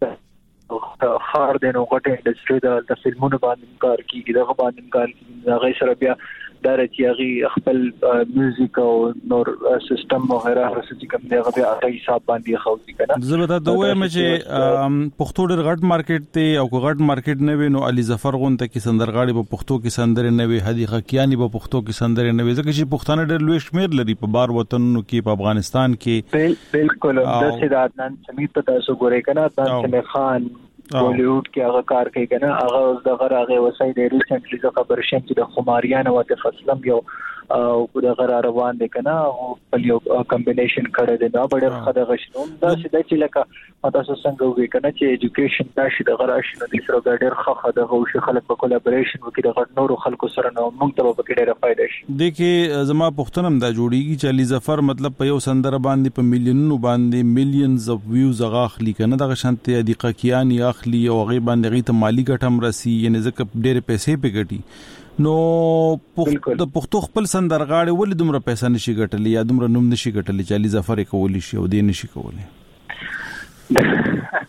د خار د نو غټه انډستری د فلمونو باندې کار کیږي دغه باندې کار کیږي هغه سره بیا دا چې خپل میوزیک او نور سیستم وغیرہ هر څه کوم دی هغه هغه حساب باندې خوځي کنه زه به وایم چې پښتو ډېر غټ مارکیټ ته او غټ مارکیټ نه وینو علي ظفر غونته کې سندرغاړي په پښتو کې سندره نه وي هدي خکیانی په پښتو کې سندره نه وي ځکه چې پښتانه ډېر لوی شمیر لري په بار وطنونو کې په افغانستان کې بالکل د سیداتنان سمیت تاسو ګورئ کنه تاسو خان بولیوډ کې هغه کار کوي کنه هغه د غره وسای د ریسنټلی خبر شم چې د خماریان او د فصلم یو او د غره روان دي کنه او په یو کمبینیشن کړی دی دا ډېر خدای غشنوم دا چې لکه تاسو څنګه وی کنه چې ایجوکیشن ناشي د غره شنو دي سره ډېر خدای غوښه خلک په کولیبریشن وکړي د غټ نورو خلکو سره نو موږ ته په کې ډېر فائدہ شي دغه زما پښتنم دا جوړیږي چې علي ظفر مطلب په یو سندره باندې په میلیونونو باندې میلیونز اف ویوز غاخلی کنه دغه شانتي دقیقانی اخلي او غي باندې غي ته مالی ګټم راسي یعنی ځکه ډېر پیسې په ګټي نو د پښتو خپل سندرغاړي ولې دومره پیسې نشي ګټلې یا دومره نوم نشي ګټلې چې علي ظفر کولی شي او دې نشي کولی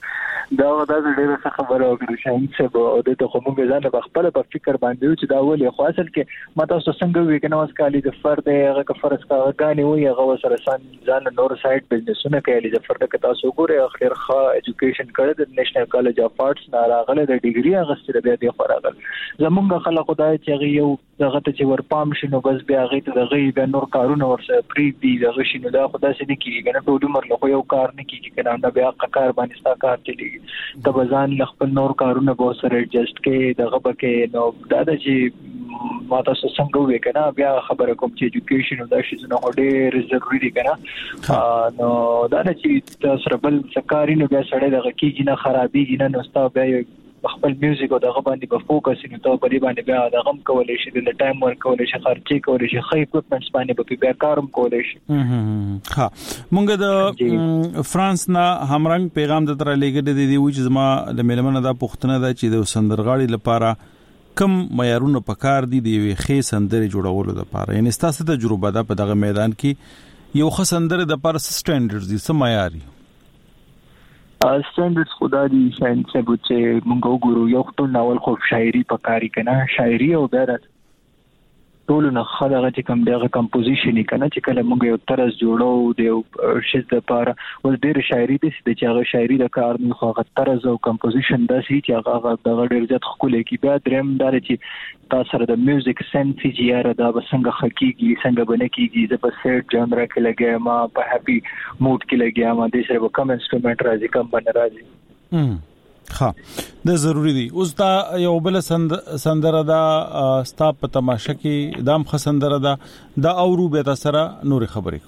دا ډېر څه خبره وکړه شاهین صاحب او د ته کومه ځان په خپل په فکر باندې چې دا ولې خو اصل کې ماته څنګه وی کنه واسکالي د فرد هغه کفرس کا غاني وي هغه سره ځان نور سایت بزنسونه کوي د فرد کې تاسو ګوره اخر ښه اډوকেশন کړی د نېشنل کالج اف آرټس نه راغله د ډیګري اغستره بیا د خراغل زمونږ خلک خدای چې یو دغه ته چې ورپام شنو بس بیا غي ته دغه بیا نور کارونه ورسره پری دی دغه شنو دا خدای سې نه کیږي کنه ټول عمر له یو کار نه کیږي کنه دا بیا کار باندې ستا کار چلیږي د بزان خپل نور کارونه به سره ایڈجسټ کې دغه بکې نو دا چې ما تاسو څنګه وې کنه بیا خبره کوم چې اډوকেশন دا شي نو ډېر ضروری دی کنه نو دا چې تاسو بل سکاري نو بیا سړی دغه کیږي نه خرابېږي نه نو ستا بیا خپل میوزیک او دغه باندې په فوکس نو ته په دې باندې بیا د غم کولې شي د ټایم ورک کولې شي خرچې کولې شي خې اکوپمنټس باندې په بیا کارم کولې شي ها مونږ د فرانس نه همرنګ پیغام د تر لګې د دې چې زما د ملمنه دا پښتنه ده چې د سندرغاړي لپاره کم معیارونه پکار دي د ویخې سندري جوړولو لپاره یعنی ستاسو تجربه ده په دغه میدان کې یو ښه سندره د لپاره سټانډرډز دي سم معیاري سټانډرډز خدای دې شاین څه چې مونږ وګورو یو ټول ناول خو شاعري پکاري کنه شاعري او بیرت ټول نه خدای چې کوم دغه کمپوزیشن کنه چې کله مونږ یو طرز جوړو د شیز د لپاره ول ډېر شاعري دي چې هغه شاعري د کار نه خو هغه طرز او کمپوزیشن د سې چې هغه د ډېر زیات خپل کې بیا دریم دار چې تاسو د میوزیک سنس چې یاره دا بسنګ حقيقي څنګه بنه کیږي د په سیټ جانرا کې لګیا ما په هپی موډ کې لګیا ما د سره کوم انسټرومنت راځي کوم بن راځي ها دا ضروری دی اوس دا یو بل سندره دا ستا په تماشا کې دام خسندره دا اورو به تاسو نور خبرې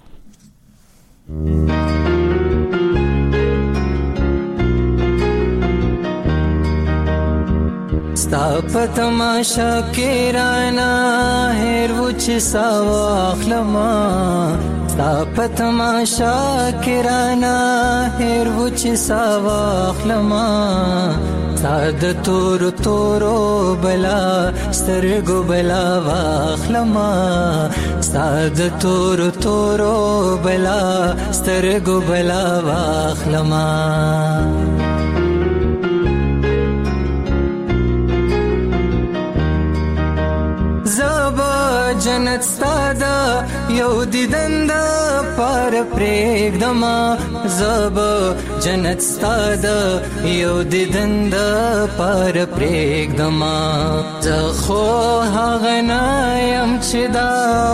ستا په تماشا کې رانا هر وچ ساخلما ستا په تماشا کې رانا هر وچ ساخلما ساد تور تورو بلا سترګو بلا واخلما ساد تور تورو بلا سترګو بلا واخلما جنت ستادا یو دیدند پر پرېږدما زب جنت ستادا یو دیدند پر پرېږدما زه خو هغه نه یم چې دا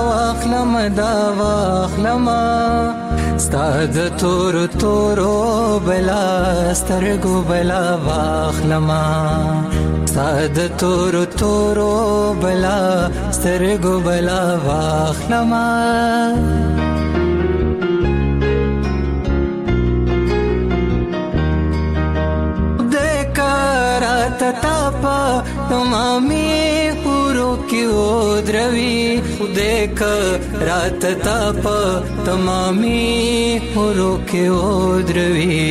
واخلما ستا د تورو تورو بلا سترګو بلا واخلما ستا د تورو تورو بلا سترګو بلا واخلما دکارات تاپا تمامی پورو کیو دروی دکارات تاپا تمامی پورو کیو دروی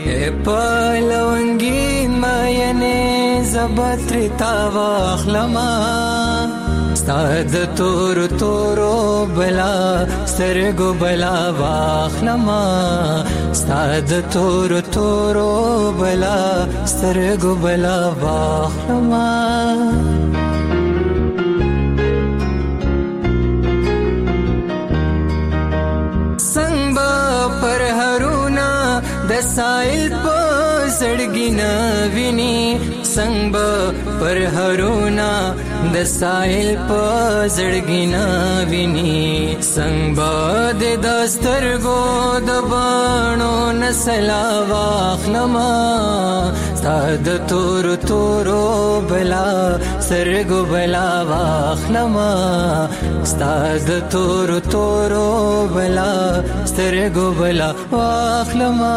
پلونگین ماینه زبطر تا واخلما ستا د تورو تورو بلا سترګو بلا واخلما ستا د تورو تورو بلا سترګو بلا واخلما څنګه پر هرونا د سایل په سړګینا ویني څنګه پر هرونا د سایل په زړګینا ویني څنګه د دسترګو د بانو نسلا واخلما ستا د تورو تورو بلا سرګو بلا واخلما ستا د تورو تورو بلا سرګو بلا واخلما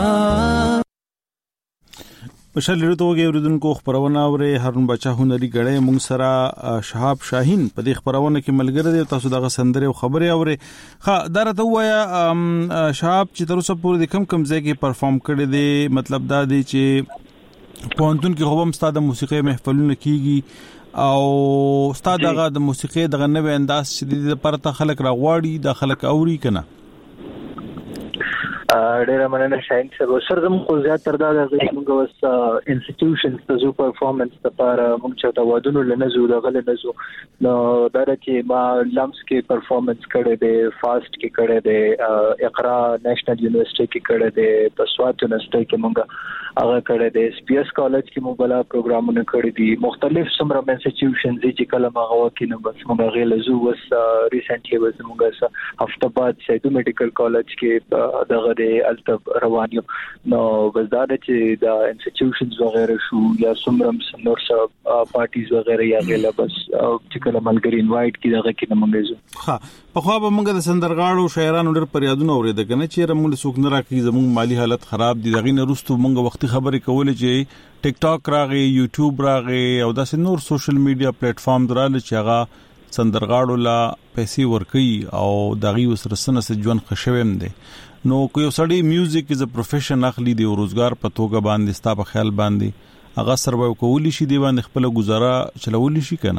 بشل لرتوږي اوریدونکو خبرونه اوري هارون بچا هنري غړې مونږ سره شهاب شاهین په دې خبرونه کې ملګری دی تاسو دغه سندره او خبره اوري ها درته وایا شهاب چې تر اوسه پورې کم ځای کې پرفارم کړی دی مطلب دا دی چې پونتون کې هم ستاده موسیقي محفلونه کیږي او ستاده د موسیقي دغه نوې انداز چې د پرته خلک راغواړي د خلک اوري کنه ډېر مننه شاهین صاحب. سر زموږ خو زیات تر دا د موږ وس انسټیټیوشنز ته زو پرفارمنس لپاره موږ چې دا ودونو لنزو د غل نزو نو دا چې ما لمس کې پرفارمنس کړی دی، فاست کې کړی دی، اقرا نېشنل یونیورسيټي کې کړی دی، په سوات یونیورسيټي کې موږ هغه کړی دی، اس پی اس کالج کې موږ بلا پروګرامونه کړی دي، مختلف څومره انسټیټیوشنز چې کله ما غوا کې نو بس موږ غل زو وس ریسنټلی وس موږ هفته بعد سیدو میډیکل کالج کې دغه د التب روانیو نو بس دا چې د انسټیټیوشنز وغیرہ شو یا څومره نور څه پارټیز وغیرہ یا غل بس چې کله ملګری انوایټ کی دغه کې موږ زو. ها په خو به موږ د سندرغاړو شاعرانو ډېر پریادونه اورېده کنه چې موږ څوک نه راکې زموږ مالی حالت خراب دي دغه نه رستو موږ وختي خبرې کولې چې ټیک ټاک راغی، یوټیوب راغی او داسې نور سوشل میډیا پلیټ فارم دراله چې هغه سندرغاړو لا پیسې ورکي او دغه وسرسنه سجون خشویم دي. نو کوي سړی میوزیک از ا پروفیشن اخلي دی او روزګار په توګه باندې ستا په خیال باندې هغه سروایو کولی شي دی باندې خپل گزاره چلولی شي کنه؟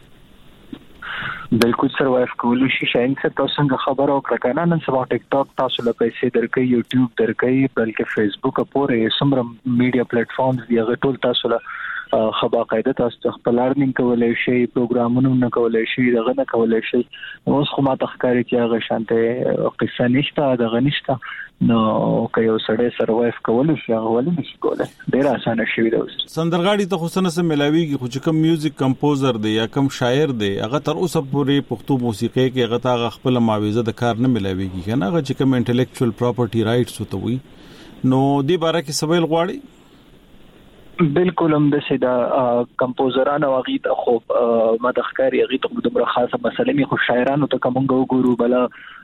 بالکل سروایو کولی شي. شاین څه تاسو څنګه خبر او کړه نن سبا ټیک ټاک تاسو له پیسې درکې، یوټیوب درکې، بلکې فیسبوک پورې سمره میډیا پلیټ فارمز دی هغه ټول تاسو له خبا قاعده تاسو خپل لرنینګ کولای شي، پروګرامونه نه کولای شي، دغه نه کولای شي. اوس خو ما تخکاری چې هغه شانته قصه نشته دغه نشته نو که یو سړی سروایو کولای شي هغه ولې نشي کولای. ډیر اسانه شي دا اوس سندرغاړي ته خصوصا سم ملاويږي خو چې کوم میوزیک کمپوزر دی یا کوم شاعر دی هغه تر اوسه پورې پښتو موسیقي کې هغه تا خپل معاوضه د کار نه ملاويږي کنه هغه چې کوم انټلیکچوال پراپرټي رائټس وته وي نو دې باره کې سوال غواړي. بالکل هم د سیدا کمپوزرانو او غیت خو ما د ښکاری غیت خو د خاصه مسله می خو شاعرانو ته کوم ګورو بلا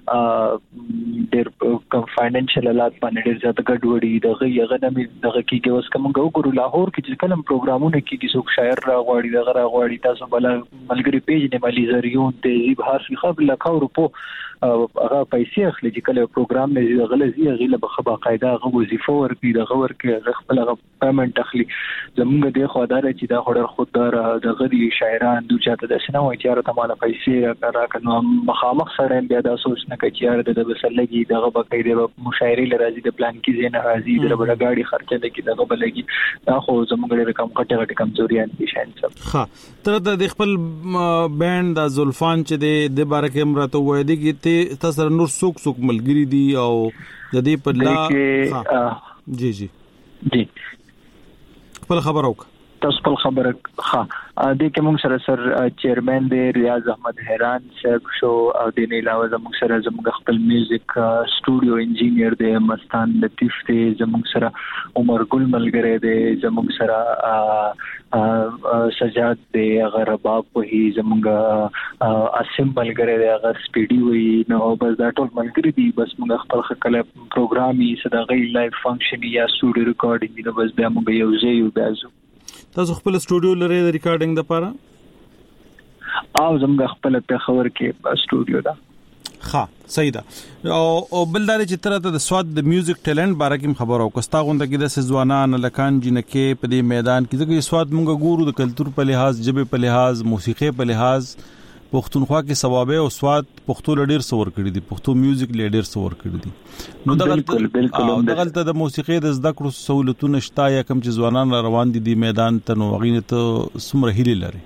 ډېر کم فاینانشل حالات باندې ډېر زیات ګډوډي دغه یغه نه می دغه کېږي اوس کوم ګورو لاهور کې چې کلم پروګرامونه کېږي څوک شاعر را غواړي دغه را غواړي تاسو بلا ملګری پیج نه مالي زریون ته بهر فی خبر لکاو روپو هغه پیسې اخلي چې کله پروګرام نه غلزي غیله بخبا قاعده غو وظیفه ورکړي دغه ورکړي خپل پیمنٹ اخلي. زمونږ د خدای چې دا خورر خوددار دغه دي شاعران دوی چاته د سينما اچاره ته مال پیسې راکنه مخامخ سره بیا د سوچ نه کوي د بسلګي دغه بقایده مشاعري لرازي د پلان کې زین راځي د بل غاډي خرچه د کې دغه بلګي دا خو زمونږ د کم کټه کمزوريان دي شاین صاحب. ها تر د خپل بینډ د زلفان چې د بارکه امرته وای دي کې تاسو نور څوک ملګری دي او د دې په لا جی خپل خبر اوک تاسو خپل خبره ها د کوم سره چیرمن دی ریاض احمد حیران صاحب شو او د نه علاوه زموږ سره زموږ خپل میوزیک سټوډیو انجینیر دی مستان لطیف دی زموږ سره عمر ګل ملګری دی زموږ سره سجاد دی هغه رباب وهي زموږ اسیم ملګری دی هغه سپیډي وي نو بس دا ټول ملګری دي بس موږ خپل خپل پروګرامي صداغي لایف فنکشن یا سټوډیو ریکارډینګ نو بس بیا موږ یو ځای یو بازو. تاسو خپل سټوډیو لري د ریکارډینګ لپاره؟ او زموږ خپل په خبر کې سټوډیو ده. ها صحیح ده او بلدار چې ترته د سواد د میوزیک ټیلنٹ باره کې خبر او کستا غونډه کې د سزوانان لکان جنکه په دې میدان کې ځکه سواد مونږ ګورو د کلچر په لحاظ جبه په لحاظ موسیقي په لحاظ پښتونخوا کې ثوابه او سواد پښتو لډیر سور کړی دي پښتو میوزیک لډیر سور کړی دي نو دغلت د موسیقي د زده کړو سہولتونه شته یا کوم چې ځوانان روان دي میدان ته نو غینه ته سمره هلي لري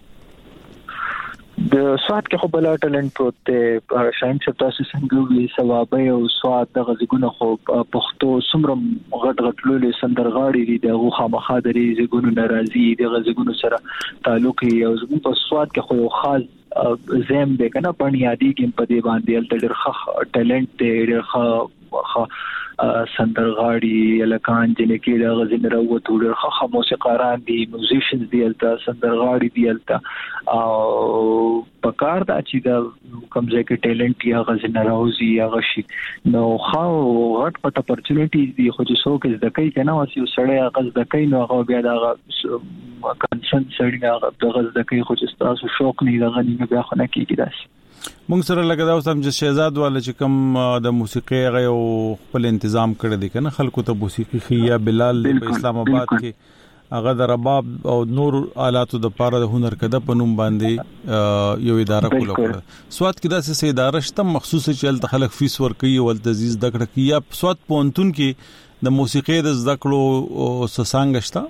د سواد کې خو بل ټالنت پروت شاین چې تاسو څنګه وی ثوابه او سواد د غزګونو خو پښتو سمره غټ لولې سندرغاړي دي د خامخا دري زګونو ناراضي د غزګونو سره تعلق یې او زموږ په سواد کې خو خاص زم د کنه بنیادی کې په دې باندې ډېر ښه ټالنت ډېر ښه سندرغاړي لکان جنکه د غزل راوته ډېر ښه موسیقاران دي میوزیشنز دي الته سندرغاړي دي الته او پکار دا چې د کوم ځای کې ټیلنٹ یا غزل راوځي یا غشي نو خو غټ پټ اپورتونټیز دي خو چې څوک زده کوي کنه واسي سړی غز د کوي نو هغه بیا دا کنسن سړی هغه د غز د کوي خو چې تاسو شوق نه لغنی بیا خو نه کیږي داسي. مونږ سره لګا دا اوس هم چې شهزاد والا چې کوم د موسیقي غو خپل تنظیم کړی دی کنه خلکو ته موسیقي خیا بلال په اسلام آباد کې هغه د رباب او نور آلاتو د پاره د هنر کده په نوم باندې یو اداره کوله. سواد کې داسې اداره شته مخصوصه چې ال خلک فیس ورکوي او د عزیز دکړه کی یا سواد پونتون کې د موسیقي د زدکړو سسانګ شته.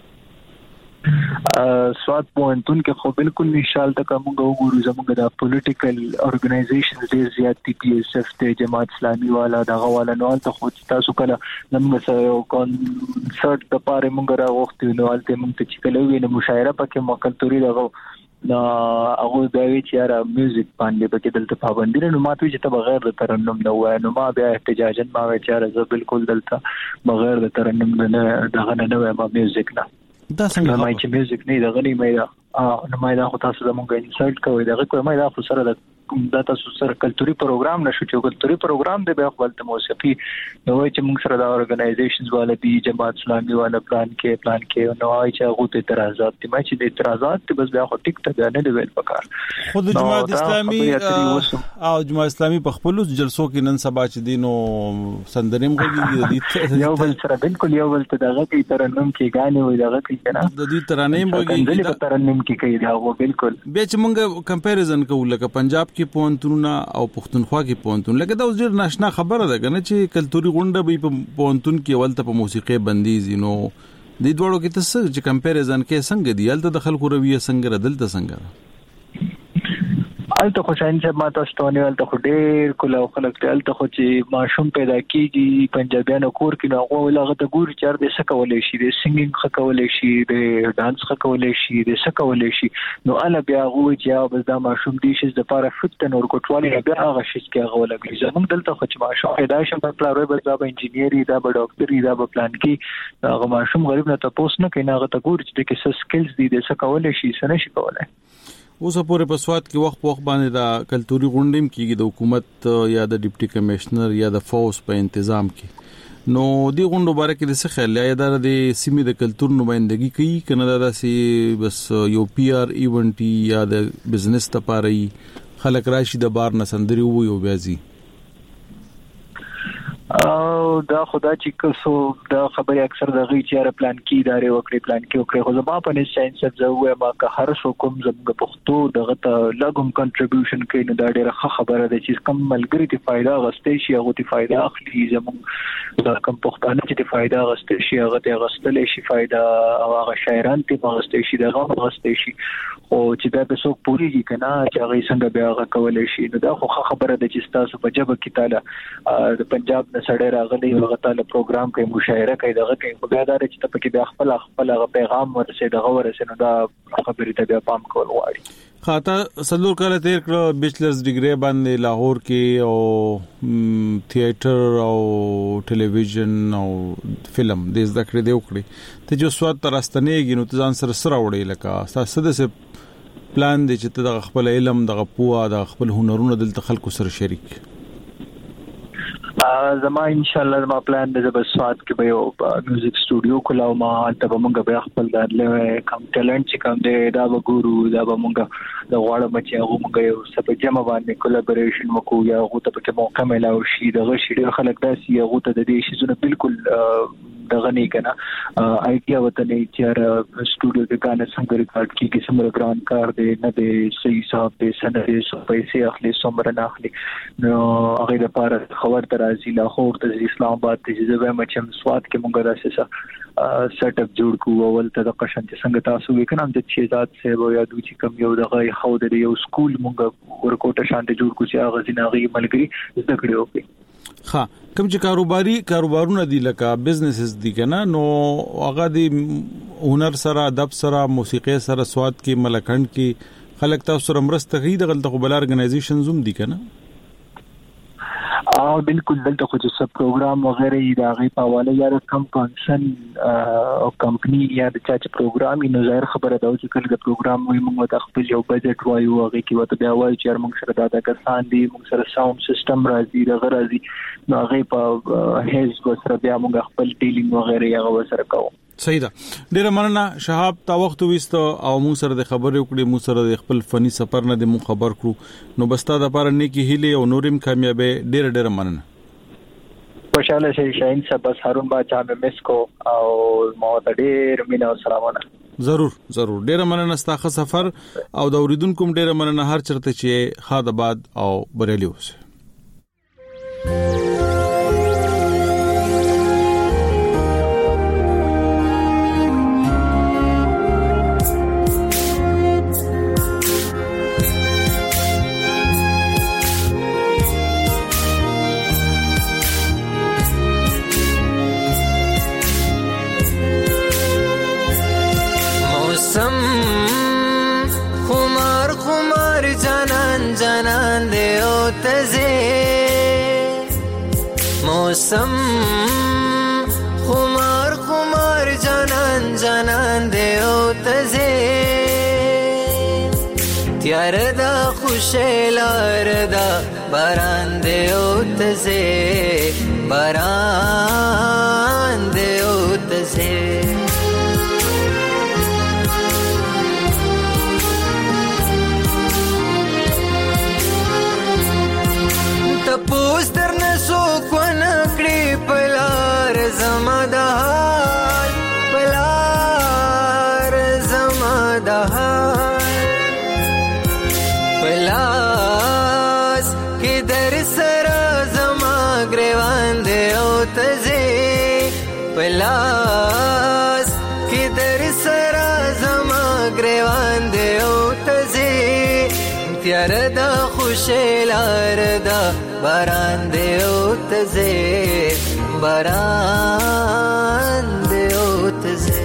سواد پوهنتون کې خو بالکل نشال تک موږ وګورو زموږ د پولیټیکل اورګنایزیشنز ډیر زیات ټي پی ایس اف ته جماعت اسلامي والا دغه والا نو ته خو تاسو کله زموږ سره یو کنسرت د پاره موږ راغوښتو نو الته موږ ته چې کله وینې مشاعره پکې مکلتوري دغه هغه د ویچاره میوزیک باندې پکې دلته پابندي نه ماته چې ته بغیر د ترنم نه وای نو ما بیا احتجاجن ما ویچاره زه بالکل دلته بغیر د ترنم نه دغه نه وای ما میوزیک نه دا څنګه ما چې میوزیک نه دا غني مې نو ما دا خو تاسو زموږ انسلټ کوي دا کوي ما دا خو سره د تاسو سره کلتوري پروګرام نشو چې کلتوري پروګرام دی به خپل موسیقي نو چې موږ سره دا اورګنایزیشنز والا دی جماعت اسلامي والا پلان کې نو چې هغه ته اعتراضات دي ما چې د اعتراضات ته بس بیا خو ټیک ته نه دی ویل پکار. خود جماعت اسلامي او جماعت اسلامي په خپل جلسو کې نن سبا چې دینو سندریم غوږی یو بل سره بالکل یو بل ته دغه کې ترنم کې غانې وي دغه کې کنه د دې ترانې غوږی د ترنم کې کوي دا و بالکل به چې مونږ کمپیریزن کوو لکه پنجاب کې پونتونه او پښتونخوا کې پونتون لکه دا ډیر ناشنا خبره ده کنه چې کلتوري غونډه به په پونتون کې ولته په موسیقي بندیز نو د دوړو کې تاسو چې کمپیریزن کې څنګه دی الته د خلکو رویه څنګه دلته څنګه الته خو څنګه ما تاسو ته نه الته خو ډیر کله خلک ته الته خو چې ماشوم پیدا کیږي پنجابیانو کور کې نو هغه لغه ته ګور چار دې سکولې شي د سنگینګ خکولې شي د ډانس خکولې شي د سکولې شي نو اله بیا هغه چې بس دا ماشوم دې شي د لپاره فت نور کوټوالي بیا هغه شي کې هغه لګي زموږ دلته خو چې ماشوم پیدا شي په پلانوي بس دا به انجینیری دا به ډاکټري دا به پلان کې هغه ماشوم غریب نه تاسو نه کینه هغه ته ګور چې کې سکلز دي د سکولې شي سنه شي کولای. اوس پورې په سواد کې وخت باندې دا کلتوري غونډې کېږي د حکومت یا د ډیپټي کمشنر یا د فوز په تنظیم کې نو دی غونډو باره کې د څه خیال یا د سیمې د کلتور نمائندګي کوي کنه دا سي بس یو پی آر ایونت یا د بزنس لپاره خلک راشي د بار نه سندري وو یو بیازي او دا خدا چې کسو دا خبره اکثر د غي چیرې پلان کې ادارې وکړي خو زما په نس ساينس زوه ما که هر څو کوم زموږ پښتو دغه ته لګم کنټریبیوشن کوي نو دا ډیره خبره ده چې کم ملګری ته فائدہ غستې شي هغه ته فائدہ اخلي زموږ دا کم پښتانه چې ته فائدہ غستې شي هغه ته غستلې شي فائدہ او هغه شاعران ته غستې شي دغه غستې شي او چې دا به څوک پوریږي کنه چې هغه څنګه بیا هغه کولای شي نو دا خو خبره ده چې تاسو په جبه کې تعالی د پنجاب سړی راغلی هغه تعالی پروګرام کوي مشاعره کوي دغه کوي په بیا دا چې ته پکې بیا خپل پیغام ورسې دغه ورسې نو دا خبرې ته بیا پام کول غواړي. خاطر سلور کاله تیر کړ بیچلرز ډیګری باندې لاهور کې او تھیټر او ټلویزیون او فلم د زده کړې دی وکړي ته جو سواد ترستنېږي نو ځان سره سره وړي لکه تاسو د پلان دی چې ته د خپل علم د قوه د خپل هنرونو دلته خلکو سره شریک زما ان شاء الله ما پلان د سواد کې به یو میوزیک سټوډیو کولاو ما ته به مونږ به خپل د کم ټالنت چې کوم دی دا به ګورو دا به مونږ د غواړم چې هغه مونږ یو سبا جمع باندې کولیبریشن وکړو یا هغه ته په موقع ملاو شي دغه شی ډیر خلک داسي هغه ته د دې شي زونه بالکل دغه نه کنه آیډیا وته نه چې سټوډیو کې غانې څنګه ریکارډ کیږي څومره ګران کار دی نه دی صحیح حساب دی سندري سو پیسې اخلي څومره نه اخلي نو هغه لپاره خبر ترازی لاهور ته اسلام آباد ته چې مچم سواد کې مونږ راځي سیټ اپ جوړ کوو ول ته د قشن چې څنګه تاسو وکړم د شهزاد صاحب یا دوی چې کوم یو دغه خو د یو سکول مونږ ورکوټه شانته جوړ کو چې هغه زیناغي ملګری زده کړو وکړي. ها کوم چې کاروبارونه دي لکه بزنسز دي کنه نو هغه دي هنر سره ادب سره موسیقي سره سواد کې ملکند کې خلک تاسو سره مرسته کوي د غلطه خبر ارګنایزیشنز هم دي کنه بالکل دلته خو چې سب پروګرام وغیرہ دا غي په حواله یا کم کانسن او کمپنی یا د چا چې پروګرام نو ظاهر خبره دا چې کله د پروګرام وي موږ د خپل یو بجټ وایو هغه کې وته بیا وایي چې موږ سره دا کسان دي موږ سره ساوند سیستم راځي د غرازي نو هغه په هیڅ سره بیا موږ خپل ډیلینګ وغیرہ هغه سره کوو. صحیح ده. ډیره مننه شهاب تا وخت وست او موږ سره د خبرې وکړې موږ سره د خپل فني سفر نه د مو خبر کړو نو بستا د پاره نیکی هیله او نورم کامیابی ډیره مننه. خوشاله شي شاهین صاحب بس هارون باچا مې مس کو او مو ته ډیر مینه او سلامونه. ضرور ډیر مننه ستاسو سفر او د اوریدونکو ډیر مننه هر چرته چې خاداباد او بریلی اوسه. خمار جانان دے او تزے موسم خمار جانان دے او تزے تیار دا خوشیلار دا باران دے او تزے باران دے او تزے تپوس در نسو کو نکڑی پلار زمادہال پلار زمادہال پلاس کی در سر زما گریوان دے او تزے پلاس کی در سر زما گریوان دے او تزے تیار دا خوشیلار دا باران دے او تزے باران دے او تزے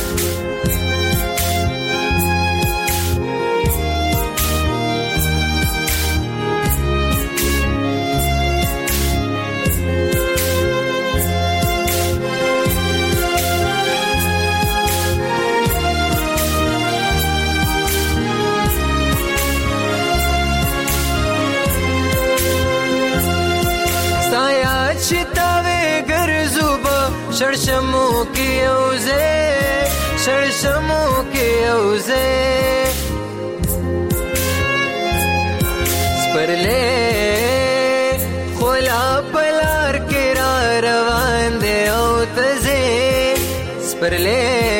شرشمو کی اوزے سپرلے خولا پلار کرا روان دے او تزے سپرلے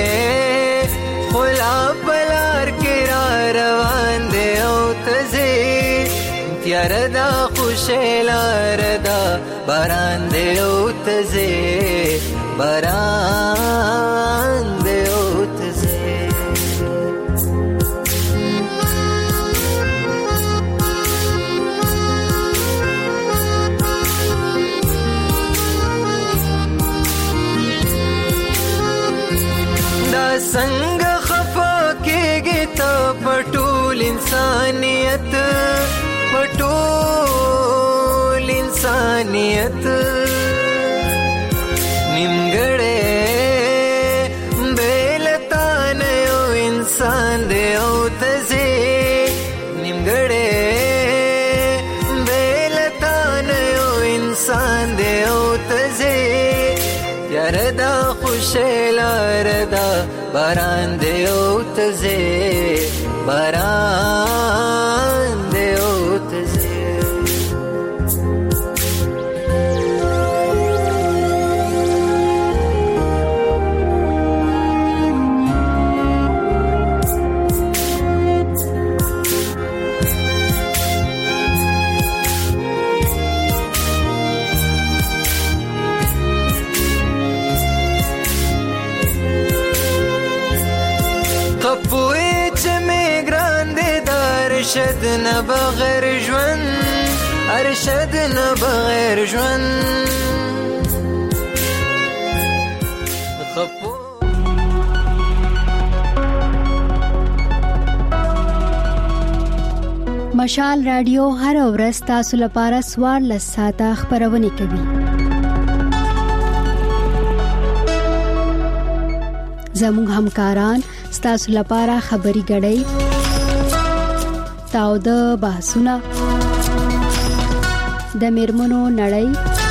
خولا پلار کرا روان دے او تزے تیار دا خوشیلار دا باران دے او تزے باران دے او تزے دا سنگ خفا کے گیتا پٹول انسانیت نیمگڑے بیلتان او انسان دے او تزے نیمگڑے بیلتان او انسان دے او تزے یار دا خوشیلار دا باران دے او تزے باران دے او تزے ارشد نه بغیر ژوند ارشد نه بغیر ژوند مشال رادیو هر ورځ تاسو لپاره 14 ساعته خبرونه کوي. زموږ همکاران تاسو لپاره خبري غړي تاو د بحثونه د میرمنو نړۍ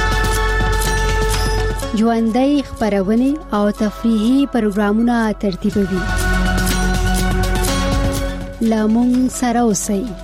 ژوندۍ خبرونه او تفریحي پروګرامونه ترتیبوي. لامون سره اوسئ.